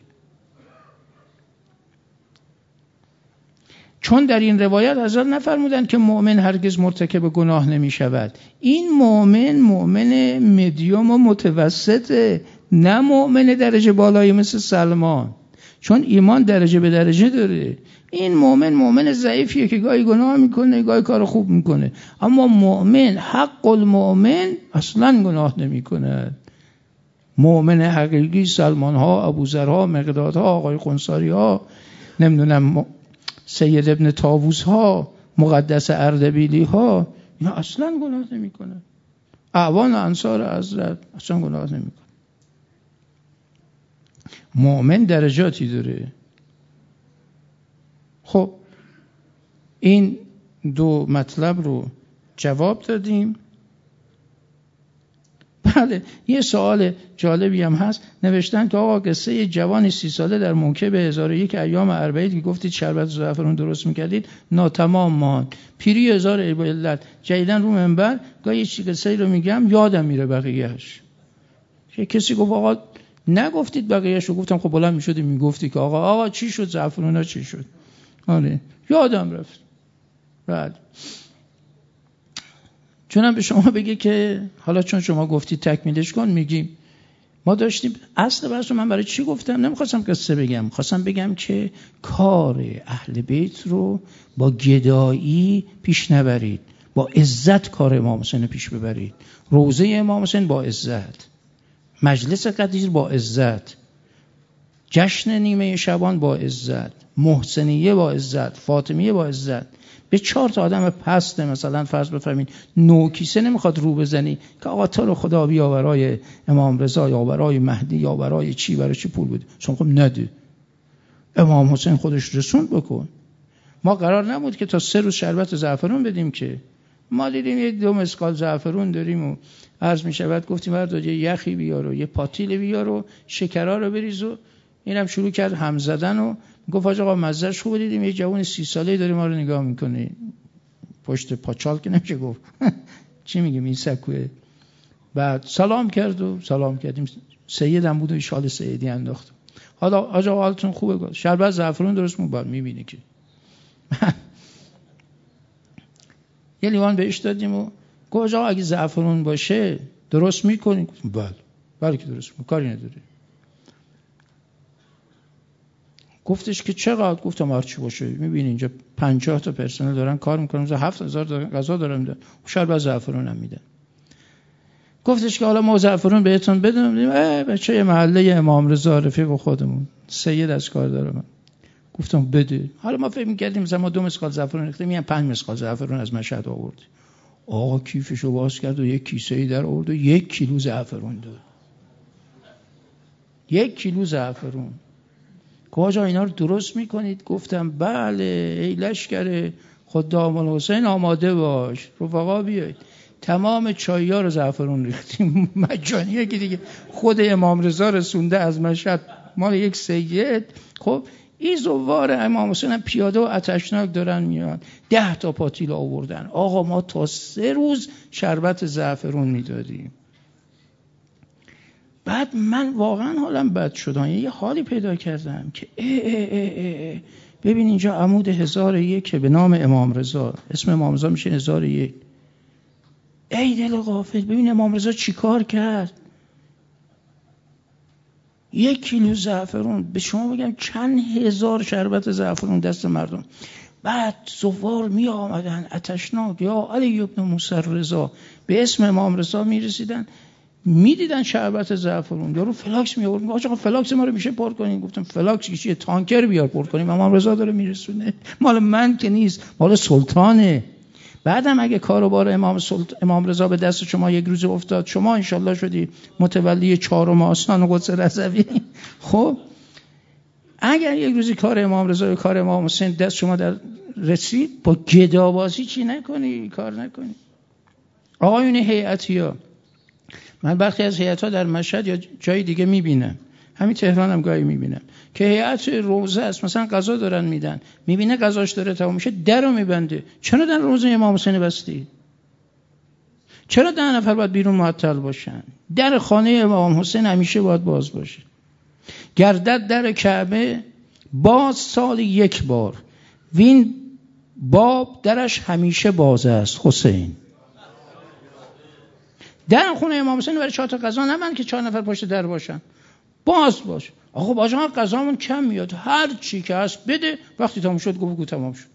چون در این روایت حضرت نفرمودن که مؤمن هرگز مرتکب گناه نمی شود. این مؤمن مؤمن مدیوم و متوسطه، نه مؤمن درجه بالایی مثل سلمان، چون ایمان درجه به درجه داره. این مؤمن مؤمن ضعیفیه که گاهی گناه میکنه، گاهی کار خوب میکنه. اما مؤمن حق المؤمن اصلا گناه نمیکنه. مؤمن حقیقی سلمان ها، ابوذرها، مقداد ها، آقای قنصاری ها، نمیدونم سید ابن طاووس ها، مقدس اردبیلی ها، اینا اصلا گناه نمیکنه. اعوان انصار حضرت اصلا گناه نمیکنه. مؤمن درجاتی داره. خب این دو مطلب رو جواب دادیم. بله یه سوال جالبی هم هست، نوشتن که آقا قصه یه جوان سی ساله در موکب هزار و یک ایام اربعین که گفتید شربت زعفران درست میکردید ناتمام ماند، پیری هزار علت. جدیدن رو منبر گاهی چی قصه رو میگم یادم میره بقیهش. که کسی گفت آقا نگفتید بقیهش رو، گفتم خب بلند میشدی میگفتی که آقا آقا چی شد زعفرونا چی شد. آره یادم رفت. بله چونم به شما بگه که حالا چون شما گفتید تکمیلش کن، میگیم ما داشتیم اصل بحث رو من برای چی گفتم؟ نمیخواستم قصه بگم، خواستم بگم که کار اهل بیت رو با گدایی پیش نبرید، با عزت کار امام حسین پیش ببرید. روضه امام حسین با عزت، مجلس قدیر با عزت، جشن نیمه شبان با عزت، محسنیه با عزت، فاطمیه با عزت. به چهار تا آدم پسته مثلا فرض بفرمین نوکیسه نمیخواد رو بزنی که آقا تو رو خدا بیا برای امام رضا یا برای مهدی یا برای چی برای چی پول بده. چون خب نده، امام حسین خودش رسوند بکن. ما قرار نبود که تا سه روز شربت زعفرون بدیم، که ما دیدیم یه دو مسقال زعفرون داریم و عرض میشود گفتیم بردار یه یخی بیار و یه پاتیل بیار و شکرها رو بریز و اینم شروع کرد هم زدن و گفت آقا مزهش خوب. دیدیم یه جوان سی ساله‌ای داره ما رو نگاه میکنه، پشت پاچال که نمیشه گفت چی میگیم این سکوه. بعد سلام کرد و سلام کردیم. سیدم بود و شال سیدی انداخت. حالا آقا حالتون خوبه؟ شربت زعفرون درست مون بعد میبینی که یه لیوان بهش دادیم و گفت آقا اگه زعفرون باشه درست میکنی؟ بله بله که درست میکنی، کاری نداره. گفتش که چقدر؟ گفتم هر چی باشه. میبینی اینجا پنجاه تا پرسنل دارن کار میکنن، مثلا هفت هزار غذا دارن میدن، شربت زعفرون هم میدن. گفتش که حالا ما زعفرون بهتون بدیم. اه بچه محله امام رضا رفیق خودمون سید از کار داره. من گفتم بده. حالا ما فکر می‌کردیم مثلا ما دو مسقال زعفرون ریختیم، میگن پنج مسقال زعفرون از مشهد آورد. آقا کیفشو باز کرد و یک کیسه‌ای در آورد و یک کیلو زعفرون داد. یک کیلو زعفرون. آقا اینا رو درست میکنید؟ گفتم بله. ای لشکر خدام الحسین آماده باش، رفقا بیایید. تمام چای‌ها رو زعفرون ریختیم مجانیه که دیگه خود امام رضا رسونده از مشهد مال یک سید. خب این زوار امام حسین هم پیاده و آتشناک دارن میان، ده تا پاتیل آوردن. آقا ما تا سه روز شربت زعفرون میدادیم. بعد من واقعا حالم بد شد، یه حالی پیدا کردم که اه اه اه اه ببین اینجا عمود هزار و یک به نام امام رضا، اسم امام رضا میشه هزار و یک. ای دل غافل، ببین امام رضا چی کار کرد. یک کیلو زعفرون، به شما بگم چند هزار شربت زعفرون دست مردم. بعد زوار می آمدن آتشناک، یا علی ابن موسی رضا، به اسم امام رضا می رسیدن. میدیدن شربت زعفرون، یارو فلاکس می آورد، آقا فلاکس ما رو میشه پر کنین. گفتم فلاکس چیه؟ تانکر بیار پر کنیم. امام رضا داره میرسونه، مال من که نیست، مال سلطانه. بعدم اگه کاروبار امام سلط... امام رضا به دست شما یک روز افتاد، شما انشالله شدی متولی چهارم آستان قدس رضوی. خب اگر یک روزی کار امام رضا و کار امام حسین دست شما در رسید، با گدابازی چی نکنی، کار نکنی. آقایون هیئتی‌ها، من برخی از هیئت‌ها در مشهد یا جای دیگه میبینم، همین تهران هم گاهی میبینم که هیئت روزه است، مثلا غذا دارن میدن، میبینه غذاش داره تموم میشه، درو میبنده. چرا در روزه امام حسین بستی؟ چرا ده نفر باید بیرون معطل باشن؟ در خانه امام حسین همیشه باید باز باشه. گردد در کعبه باز سال یک بار، وین باب درش همیشه باز است. حسین در خونه امام حسین برای چهار تا غذا نبند که چهار نفر پشت در باشن، باز باش. آقا باجا غذامون کم میاد، هر چی که هست بده، وقتی تموم شد گفت گو تمام شد.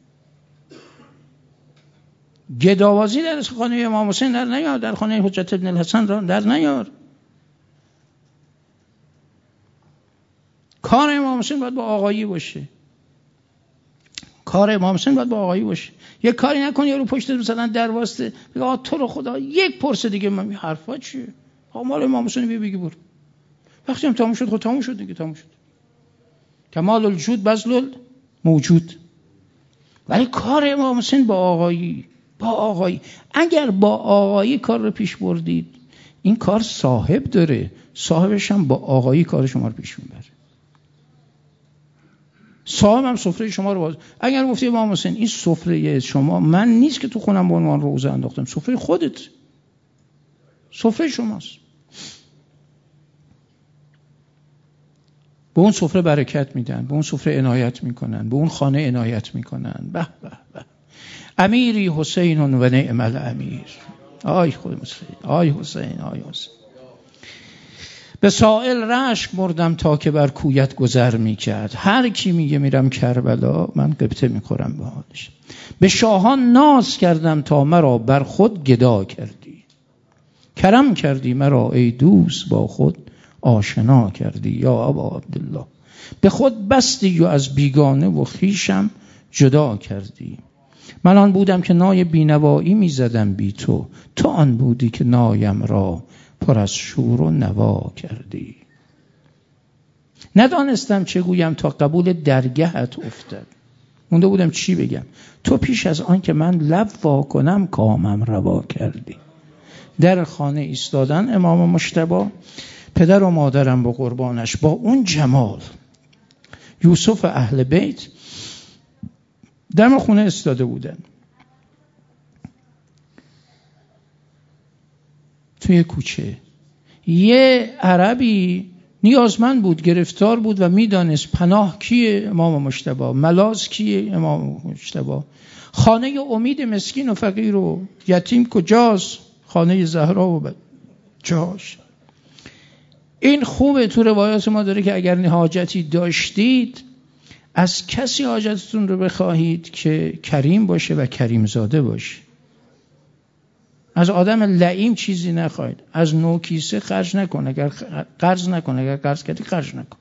گداوازی در خانه امام حسین در نیار، در خانه حجت ابن الحسن در نیار. کار امام حسین باید با آقایی باشه. کار امام حسین باید با آقایی باشه. یک کاری نکنی یارو پشت مثلا در واسطه بگه آقا تو رو خدا یک پرسه دیگه، من این حرفا چیه؟ آقا مال امام حسین بیا بگی برو. وقتی هم تموم شد خود تموم شد دیگه، تموم شد. کمال الجود بذل موجود. ولی کار امام حسین با آقایی، با آقایی. اگر با آقایی کار رو پیش بردید، این کار صاحب داره، صاحبش هم با آقایی کار شما رو پیش میبره. صاحب هم سفره شما رو باز. اگر گفتی امام حسین این سفره شما، من نیست که تو خونم به عنوان روزه انداختم، سفره خودت، سفره شماست. به اون سفره برکت میدن، به اون سفره عنایت میکنن، به اون خانه عنایت میکنن. به به به. امیری حسین و نعم الامیر. آی خود مسلم، آی حسین، آی حسین. به سائل رشک مردم تا که بر کویت گذر میکرد. هر کی میگه میرم کربلا، من قبطه میخورم به حالش. به شاهان ناز کردم تا مرا بر خود گدا کردی. کرم کردی مرا ای دوست، با خود آشنا کردی. یا ابا عبدالله به خود بستی و از بیگانه و خیشم جدا کردی. من آن بودم که نای بینوایی میزدم بی تو، تو آن بودی که نایم را پر از شور و نوا کردی. ندانستم چه گویم تا قبول درگهت افتاد. مونده بودم چی بگم. تو پیش از آن که من لب وا کنم کامم روا کردی. در خانه ایستادن امام مجتبی، پدر و مادرم با قربانش با اون جمال، یوسف اهل بیت دم خونه ایستاده بودن. توی کوچه یه عربی نیازمند بود، گرفتار بود و میدانست پناه کیه؟ امام مجتبی. ملاذ کیه؟ امام مجتبی. خانه امید مسکین و فقیر و یتیم کجاست؟ خانه زهرا و جاش. این خوبه، تو روایات ما داره که اگر حاجتی داشتید از کسی حاجتتون رو بخواهید که کریم باشه و کریم زاده باشه. از آدم لعیم چیزی نخواهید. از نو کیسه خرج نکن، اگر قرض نکن، اگر قرض کردی خرج نکن.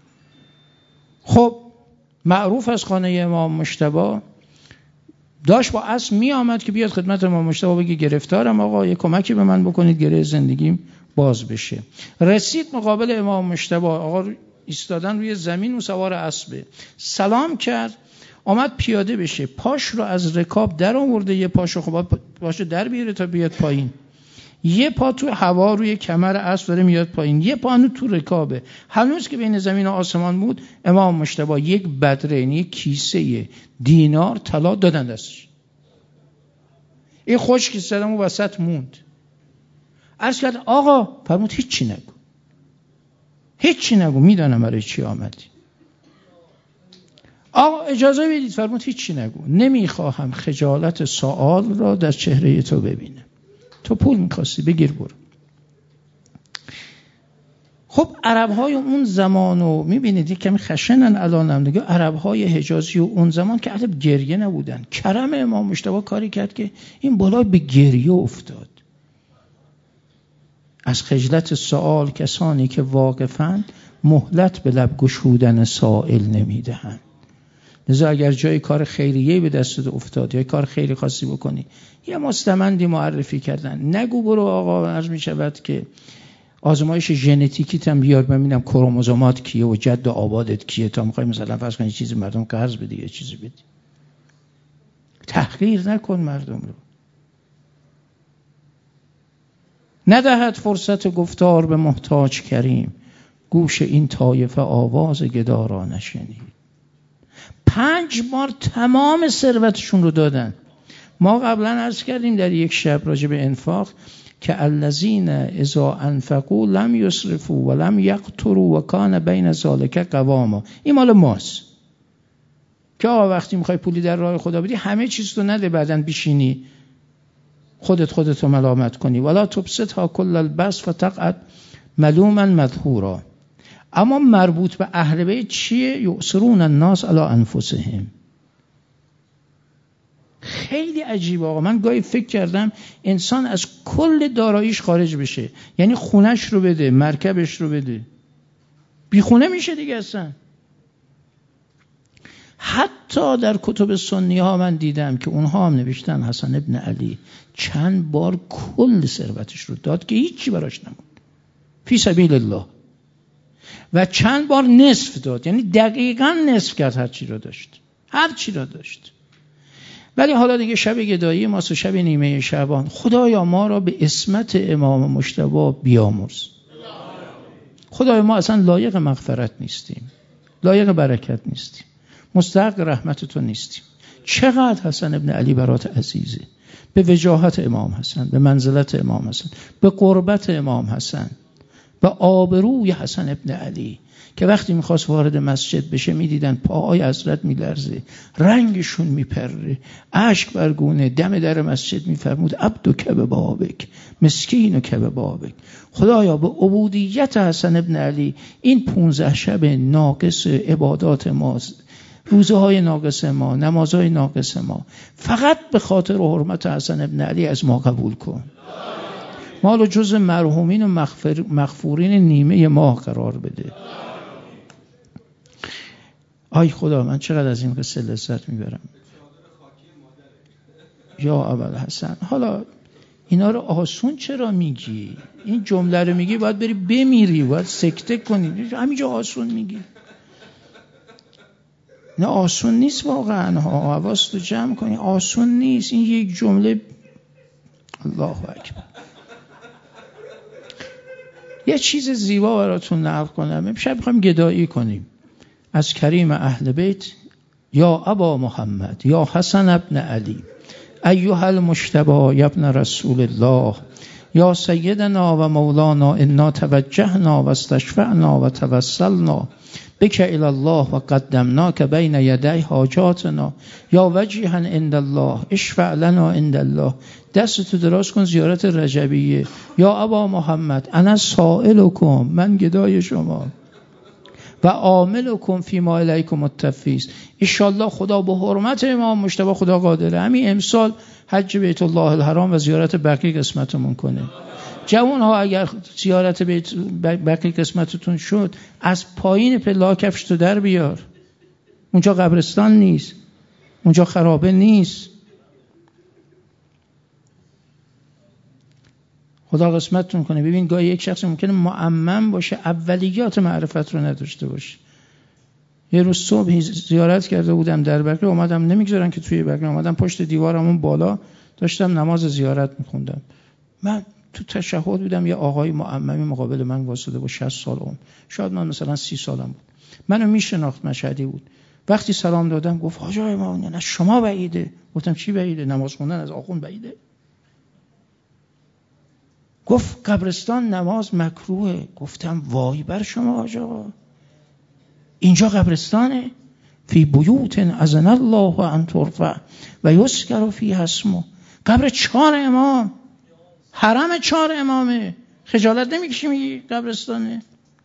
خب معروف از خانه امام مجتبی داشت با اسب می آمد که بیاد خدمت امام مجتبی بگه گرفتارم آقا، یه کمکی به من بکنید گره زندگیم باز بشه. رسید مقابل امام مجتبی، آقا ایستادن روی زمین و سوار اسبه، سلام کرد، آمد پیاده بشه، پاش رو از رکاب در آورده، یه پاشو خب پاشو در بیاره تا بیاد پایین، یه پا تو هوا روی کمر اسب داره میاد پایین، یه پا هنوز تو رکابه. هنوز که بین زمین و آسمان بود، امام مجتبی یک بدره، یعنی یک کیسه دینار طلا دادن دستش. این خوش که زدم و وسط موند. عرض کرد آقا، فرمود هیچی نگو، هیچی نگو، میدانم برای چی آمدی. آقا اجازه بدید، فرمود هیچی نگو، نمیخواهم خجالت سؤال را در چهره تو ببینم. تو پول میخواستی بگیر برو. خب عرب‌های اون زمانو میبینید یک کمی خشنن الانم دیگه. عرب‌های حجازی و اون زمان که اهل گریه نبودن. کرم امام مجتبی کاری کرد که این بالا به گریه افتاد. از خجلت سوال کسانی که واقفن مهلت به لب گشودن سائل نمیدهند. لذا اگر جای کار خیریه به دستت افتاد یا کار خیلی خاصی بکنی، یه مستمندی معرفی کردن، نگو برو آقا عرض می شود که آزمایش ژنتیکیت هم بیار ببینم کروموزومات کیه و جد و آبادت کیه تا میخوای مثلا فرض کنی چیزی مردم قرض بدی یا چیزی بدی. تحقیر نکن مردم رو. ندهد فرصت گفتار به محتاج کریم، گوش این طایفه آواز گدا را نشنید. پنج بار تمام ثروتشون رو دادن. ما قبلا عرض کردیم در یک شب راجع به انفاق که الذین اذا انفقوا لم یسرفوا ولم یقتروا و کان بین ذلک قواما. این مال ماست که آقا وقتی میخوای پولی در راه خدا بدی همه چیز تو نده بعدن بشینی خودت خودتو ملامت کنی. ولا تبسطها کل البسط فتقعد ملوما مدحورا. اما مربوط به اهل بیت چیه؟ یؤثرون الناس علی انفسهم. خیلی عجیبه آقا. من گاهی فکر کردم انسان از کل داراییش خارج بشه، یعنی خونش رو بده، مرکبش رو بده، بی خونه میشه دیگه اصلا. حتی در کتب سنی ها من دیدم که اونها هم نوشتن حسن ابن علی چند بار کل ثروتش رو داد که هیچی براش نموند فی سبیل الله، و چند بار نصف داد، یعنی دقیقاً نصف کرد هر چی رو داشت، هر چی رو داشت. ولی حالا دیگه شب گدایی ماست و شب نیمه شعبان. خدایا ما را به عصمت امام مجتبی بیامرز. خدایا ما اصلا لایق مغفرت نیستیم، لایق برکت نیستیم، مستحق رحمت تو نیستیم. چقدر حسن ابن علی برات عزیزه، به وجاهت امام حسن، به منزلت امام حسن، به قربت امام حسن، به آبروی حسن ابن علی که وقتی میخواست وارد مسجد بشه میدیدن پاهای حضرت میلرزه، رنگشون میپره، اشک برگونه. دم در مسجد میفرمود عبدو که به بابک، مسکین و که به بابک. خدایا به عبودیت حسن ابن علی این پونزده شب ناقص عبادات ما، روزه های ناقص ما، نمازهای ناقص ما، فقط به خاطر و حرمت حسن ابن علی از ما قبول کن. ما رو جز مرحومین و مغفر مغفورین نیمه ماه قرار بده. آی خدا من چقدر از این قصه لذت میبرم. یا ابوالحسن، حالا اینا رو آسون چرا میگی؟ این جمله رو میگی باید بری بمیری، باید سکته کنی، همینجا آسون میگی. نه آسون نیست واقعا ها، حواستو جمع کنی، آسون نیست. این یک جمله الله اکبر. یه چیز زیبا براتون نقل کنم. امشب میخوایم گدایی کنیم از کریم اهل بیت. یا ابا محمد، یا حسن ابن علی، ایها المجتبی یا ابن رسول الله، یا سیدنا و مولانا، انا توجهنا و استشفعنا و توسلنا بک الی الله و قدمناک بین یدی حاجاتنا، یا وجیها عند الله اشفع لنا عند الله. دستتو دراز کن زیارت رجبیه. یا ابا محمد انا سائلکم، من گدای شما، و عاملکم فی ما الیکم التفویض. انشالله خدا به حرمت امام مجتبی خدا قادره همین امسال حج بیت الله الحرام و زیارت بقیع قسمتمون کنه. جوان ها اگر زیارت بیت بقیع قسمتتون شد، از پایین پلا کفشتو در بیار. اونجا قبرستان نیست، اونجا خرابه نیست. خدا قسمتتون کنه. ببین گاهی یک شخص ممکنه معمم باشه، اولیات معرفت رو نداشته باشه. یه روز صبح زیارت کرده بودم در بقیع، اومدم نمیگذارن که توی بقیع، اومدم پشت دیوارمون بالا داشتم نماز زیارت میخوندم. من تو تشهد بودم، یه آقای معممی مقابل من واسطه با شصت سال اون، شاید من مثلا سی سالم بود، منو میشناخت، مشهدی بود. وقتی سلام دادم گفت حاج آقای ما نه شما بعیده. گفتم چی بعیده؟ نماز خوندن از آخوند بعیده؟ گفت قبرستان نماز مکروهه. گفتم وای بر شما حاج آقا، اینجا قبرستانه؟ فی بیوت اذن الله ان ترفع و یذکر فیها اسمه. قبر چهار امام، حرم چهار امامه، خجالت نمیکشی میگی قبرستانه؟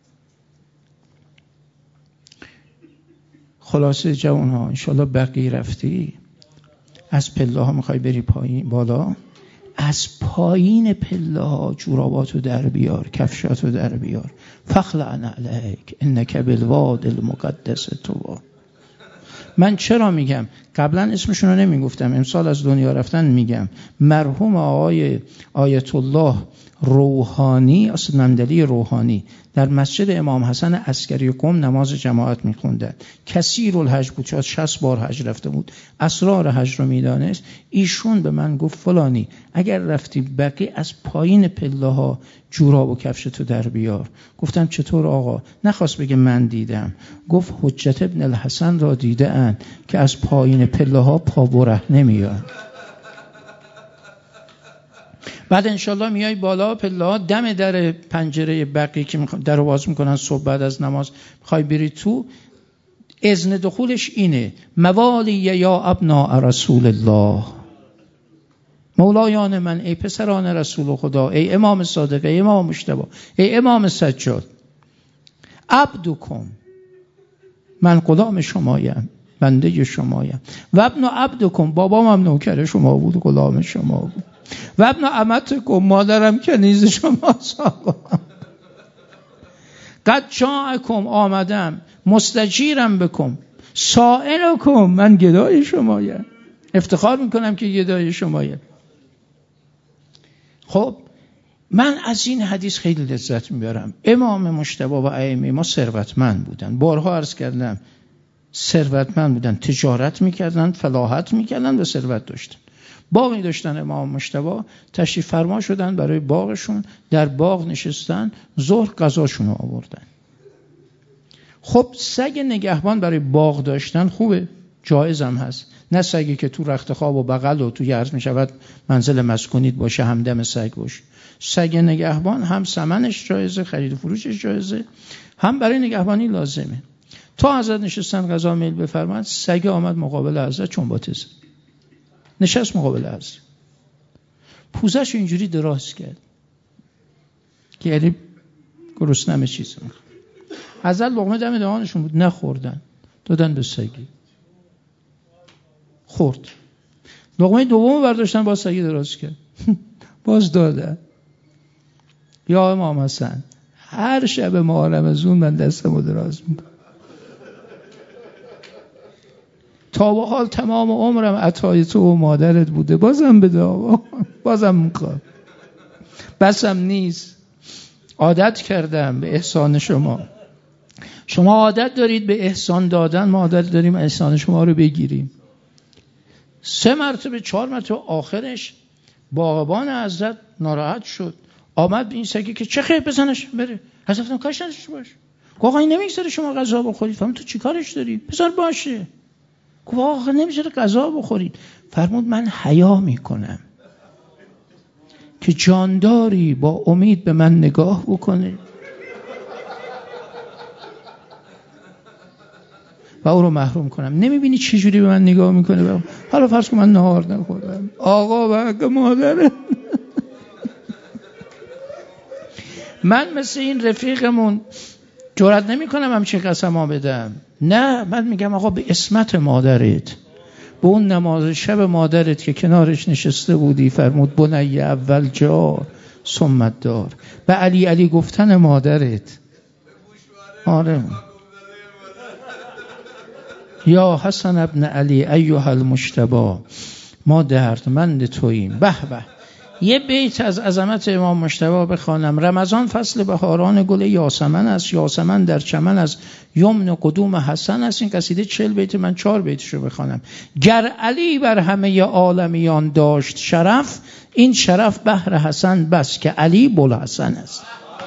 خلاصه جوان ها، انشالله بقیه رفتی از پله ها میخوای بری پایین بالا، از پایین پله ها جوراباتو در بیار، کفشاتو در بیار. فخلع علیک انک بالواد المقدس طوی. من چرا میگم؟ قبلا اسمشون رو نمیگفتم، امسال از دنیا رفتن میگم. مرحوم آقای آیت الله روحانی، اسمندلی روحانی، در مسجد امام حسن عسکری قم نماز جماعت میخوندن. کثیر الحج بود، شاید شصت بار حج رفته بود، اسرار حج رو میدانست. ایشون به من گفت فلانی اگر رفتی بقیه از پایین پله ها جوراب و کفشتو در بیار. گفتم چطور آقا؟ نخواست بگه من دیدم، گفت حجت ابن الحسن را دیده اند که از پایین پله ها پا بره نمیاد. بعد انشالله میای بالا پله ها، دم در پنجره بقیه که در رو باز میکنن صبح بعد از نماز میخوای بری تو، اذن دخولش اینه: موالی یا ابناء رسول الله، مولایان من، ای پسران رسول خدا، ای امام صادق، ای امام مجتبی، ای امام سجاد، عبدکم، من غلام شمایم، بنده شمایم. و ابن عبدکم، بابام هم نوکر شما بود، غلام شما بود. و ابن امتکم، مادرم کنیز شماست. قد جاءکم، آمدم، مستجیرم بکم، سائلکم، من گدای شمایم، افتخار میکنم که گدای شمایم. خب من از این حدیث خیلی لذت میبرم. امام مجتبی و ائمه ما ثروتمند بودن، بارها عرض کردم ثروتمند بودن، تجارت میکردن، فلاحت میکردن و ثروت داشتن. باغی داشتن امام مجتبی، تشریف فرما شدن برای باغشون، در باغ نشستن، ظهر غذاشون رو آوردن. خب سگ نگهبان برای باغ داشتن خوبه، جایز هم هست، نه سگی که تو رخت خواب و بغل و تو عرض میشود منزل مسکونیت باشه، همدم سگ باشه. سگ نگهبان هم ثمنش جایزه، خرید و فروشش جایزه، هم برای نگهبانی لازمه. تا حضرت نشستن غذا میل بفرمایند، سگ آمد مقابل حضرت چنباته زد، نشست مقابل حضرت، پوزش اینجوری دراز کرد که یعنی گرسنمه چیزی میخواد. حضرت لقمه دم دهانشون بود، نخوردن، دادن به سگی، خورد. لقمه دوم برداشتن، باز سگی دراز کرد، باز دادن. یا امام حسن، هر شب محرم از اون من دستمو دراز میکنم، تا به حال تمام عمرم عطای تو و مادرت بوده، بازم بده آقا، بازم میخوام، بسم نیست، عادت کردم به احسان شما. شما عادت دارید به احسان دادن، ما عادت داریم احسان شما رو بگیریم. سه مرتبه چهار مرتبه، آخرش باغبان حضرت ناراحت شد، آمد به این سگی که چه خیر بزنش بره. حضرت گفتم کاش نداشته باش. گفت آقا این نمیگذاره شما غذا بخورید. فهمید تو چی کارش داری؟ بذار باشه. گفت آقا نمیذاره غذا بخورید. فرمود من حیا میکنم که جانداری با امید به من نگاه بکنه و او رو محروم کنم. نمیبینی چه جوری به من نگاه میکنه؟ حالا فرض کن من نهار نخوردم، آقا و حق مادره. من مثل این رفیقمون جرئت نمی کنم همچین قسما بدم. نه، من میگم آقا به اسمت مادرت، به اون نماز شب مادرت که کنارش نشسته بودی، فرمود بنی اول جا ثم دار، به علی علی گفتن مادرت. آره یا حسن ابن علی ایها المجتبی، ما دردمند توییم. به به، یه بیت از عظمت امام مجتبی بخوانم. رمضان فصل بهاران، گل یاسمن است، یاسمن در چمن است، یمن قدوم حسن است. این قصیده چهل بیت، من چهار بیتشو بخوانم. گر علی بر همه عالمیان داشت شرف، این شرف بهر حسن بس که علی بوالحسن است.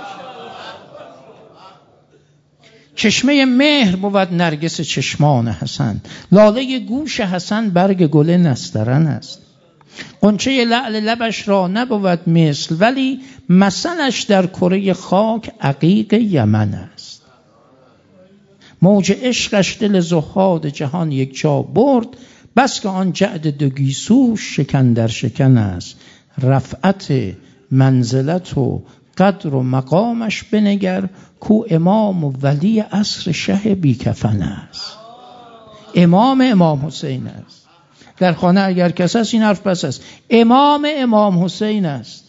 چشمه مهر بود نرگس چشمان حسن، لاله گوش حسن برگ گل نسترن است. غنچه لعل لبش را نبود مثل، ولی مثلش در کره خاک عقیق یمن است. موج عشقش دل زهاد جهان یک جا برد، بس که آن جعد دو گیسو شکن در شکن است. رفعت منزلت و قدر و مقامش بنگر، کو امام و ولی عصر شه بی کفن است. امام امام حسین است. در خانه اگر کس است این حرف بس است. امام امام حسین است.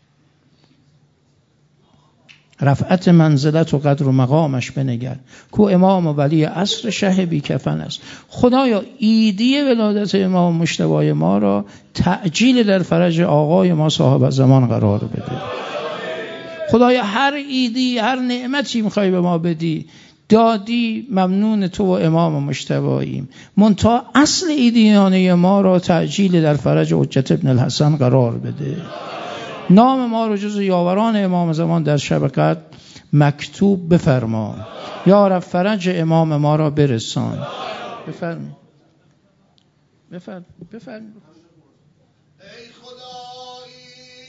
رفعت منزلت و قدر و مقامش بنگر، کو امام و ولی عصر شه بی کفن است. خدایا ایدی ولادت امام مجتبی ما را تعجیل در فرج آقای ما صاحب زمان قرار بده. خدایا هر ایدی، هر نعمتی میخوای به ما بدی دادی، ممنون تو و امام مجتبییم. منتها اصل ایدیانه ما را تعجیل در فرج حجت ابن الحسن قرار بده. نام ما رو جز یاوران امام زمان در شب قدر مکتوب بفرما. یا رب فرج امام ما را برسان. بفرم بفرم بفرم
ای خدایی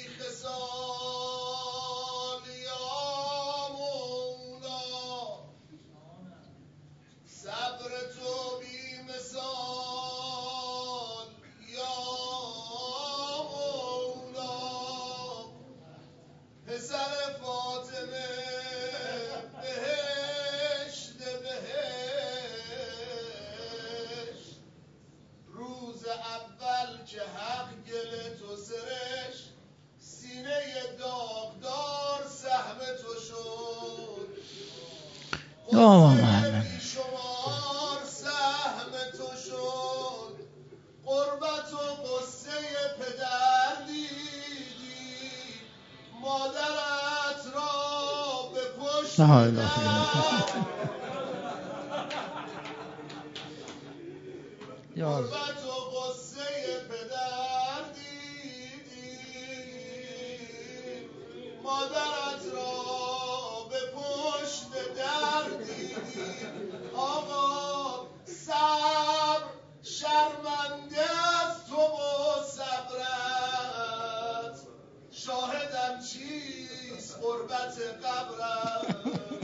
خصال یا مولا، صبر تو بی مثال یا مولا، پسر فاطمه بهشت بهشت، روز اول که حق گل تو سرش، سینه داغدار سهم تو شد، قصه بیشمار سهم تو شد، قربت و قصه پدر دیدی، مادرت را به پشت قربت و قصه پدر دیدی، مادرت را به پشت در دیدی. آقا صبر شرمنده از تو و صبرت، شاهدم چیست قربت قبرت.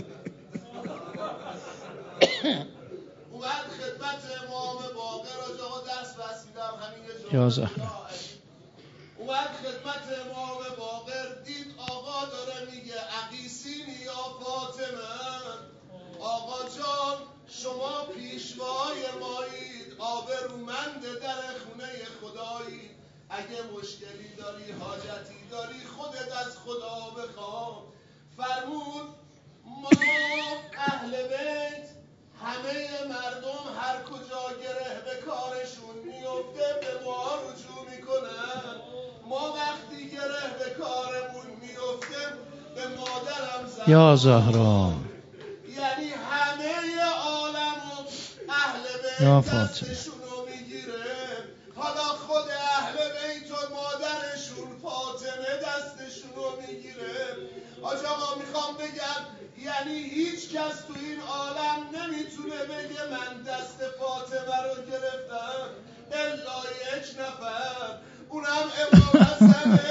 اومد خدمت امام باقر، آقا درس بس میدم همین یه جا. اومد خدمت امام باقر، دید آقا داره میگه اقیسینی یا فاطمه، آقا جان شما پیشوای مایید، آبرومند در خونه خدایی، اگه مشکلی داری حاجتی داری خودت از خدا بخوا. فرمود ما اهل بیت همه مردم هر کجا گره به کارشون میفته به ما رجوع میکنن، ما وقتی گره به کارمون میفته به مادرم زن
یا زهرا،
یعنی همه عالم و اهل
یا
بیت دستشونو میگیره. حالا خود اهل بیت و مادرشون فاطمه دستشونو میگیره. آج آقا میخوام بگم یعنی هیچ کس تو این عالم نمیتونه بگه من دست فاطمه رو گرفتم الا یک نفر، اونم امام حسنه.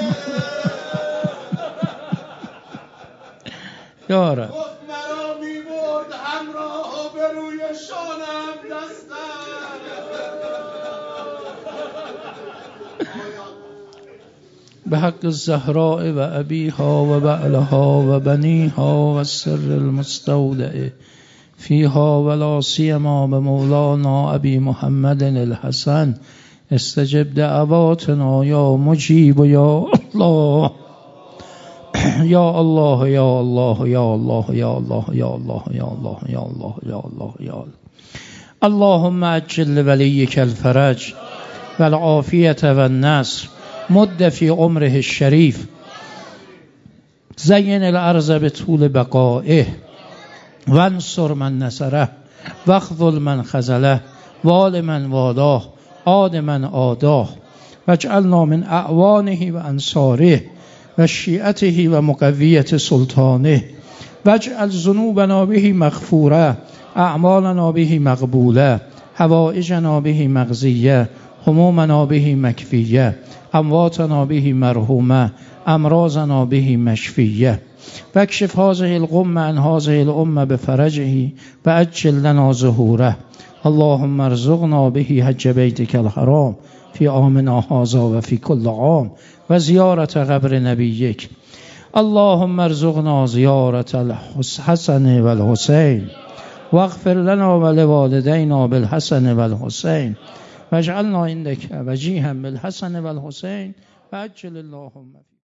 یاره
گفت مرا میبرد همراه به روی شانم دستم.
به حق الزهراء و ابیها و بعلها و بنیها و السر المستودع فیها ولا سیما به مولانا ابی محمد الحسن استجب دعواتنا یا مجیب یا الله یا الله یا الله یا الله یا الله یا الله یا الله یا الله یا الله یا الله. اللهم عجل ولیک الفرج والعافیت والنصر، مد فی عمره الشریف، زین الارض بطول بقائه، وانصر من نصره، واخذل من خذله، وال من والاه، عاد من عاداه، واجعلنا من اعوانه و انصاره و شیعته و مقویت سلطانه، واجعل ذنوبنا به مغفوره، اعمالنا به مقبوله، حوائجنا به مقضیه، همومنا به مکفیه، امواتنا به مرحومه، امراضنا به مشفیه، واکشف هذه الغم عن هذه الامه بفرجه و عجل لنا ظهوره. اللهم ارزقنا به حج بیتک الحرام فی عامنا هذا و فی کل عام و زیارت قبر نبیک. اللهم ارزقنا زیارت الحسن و الحسین واغفر لنا و لوالدینا بالحسن و الحسین واجعلنا عندك وجیها بالحسن والحسین وعجل اللهم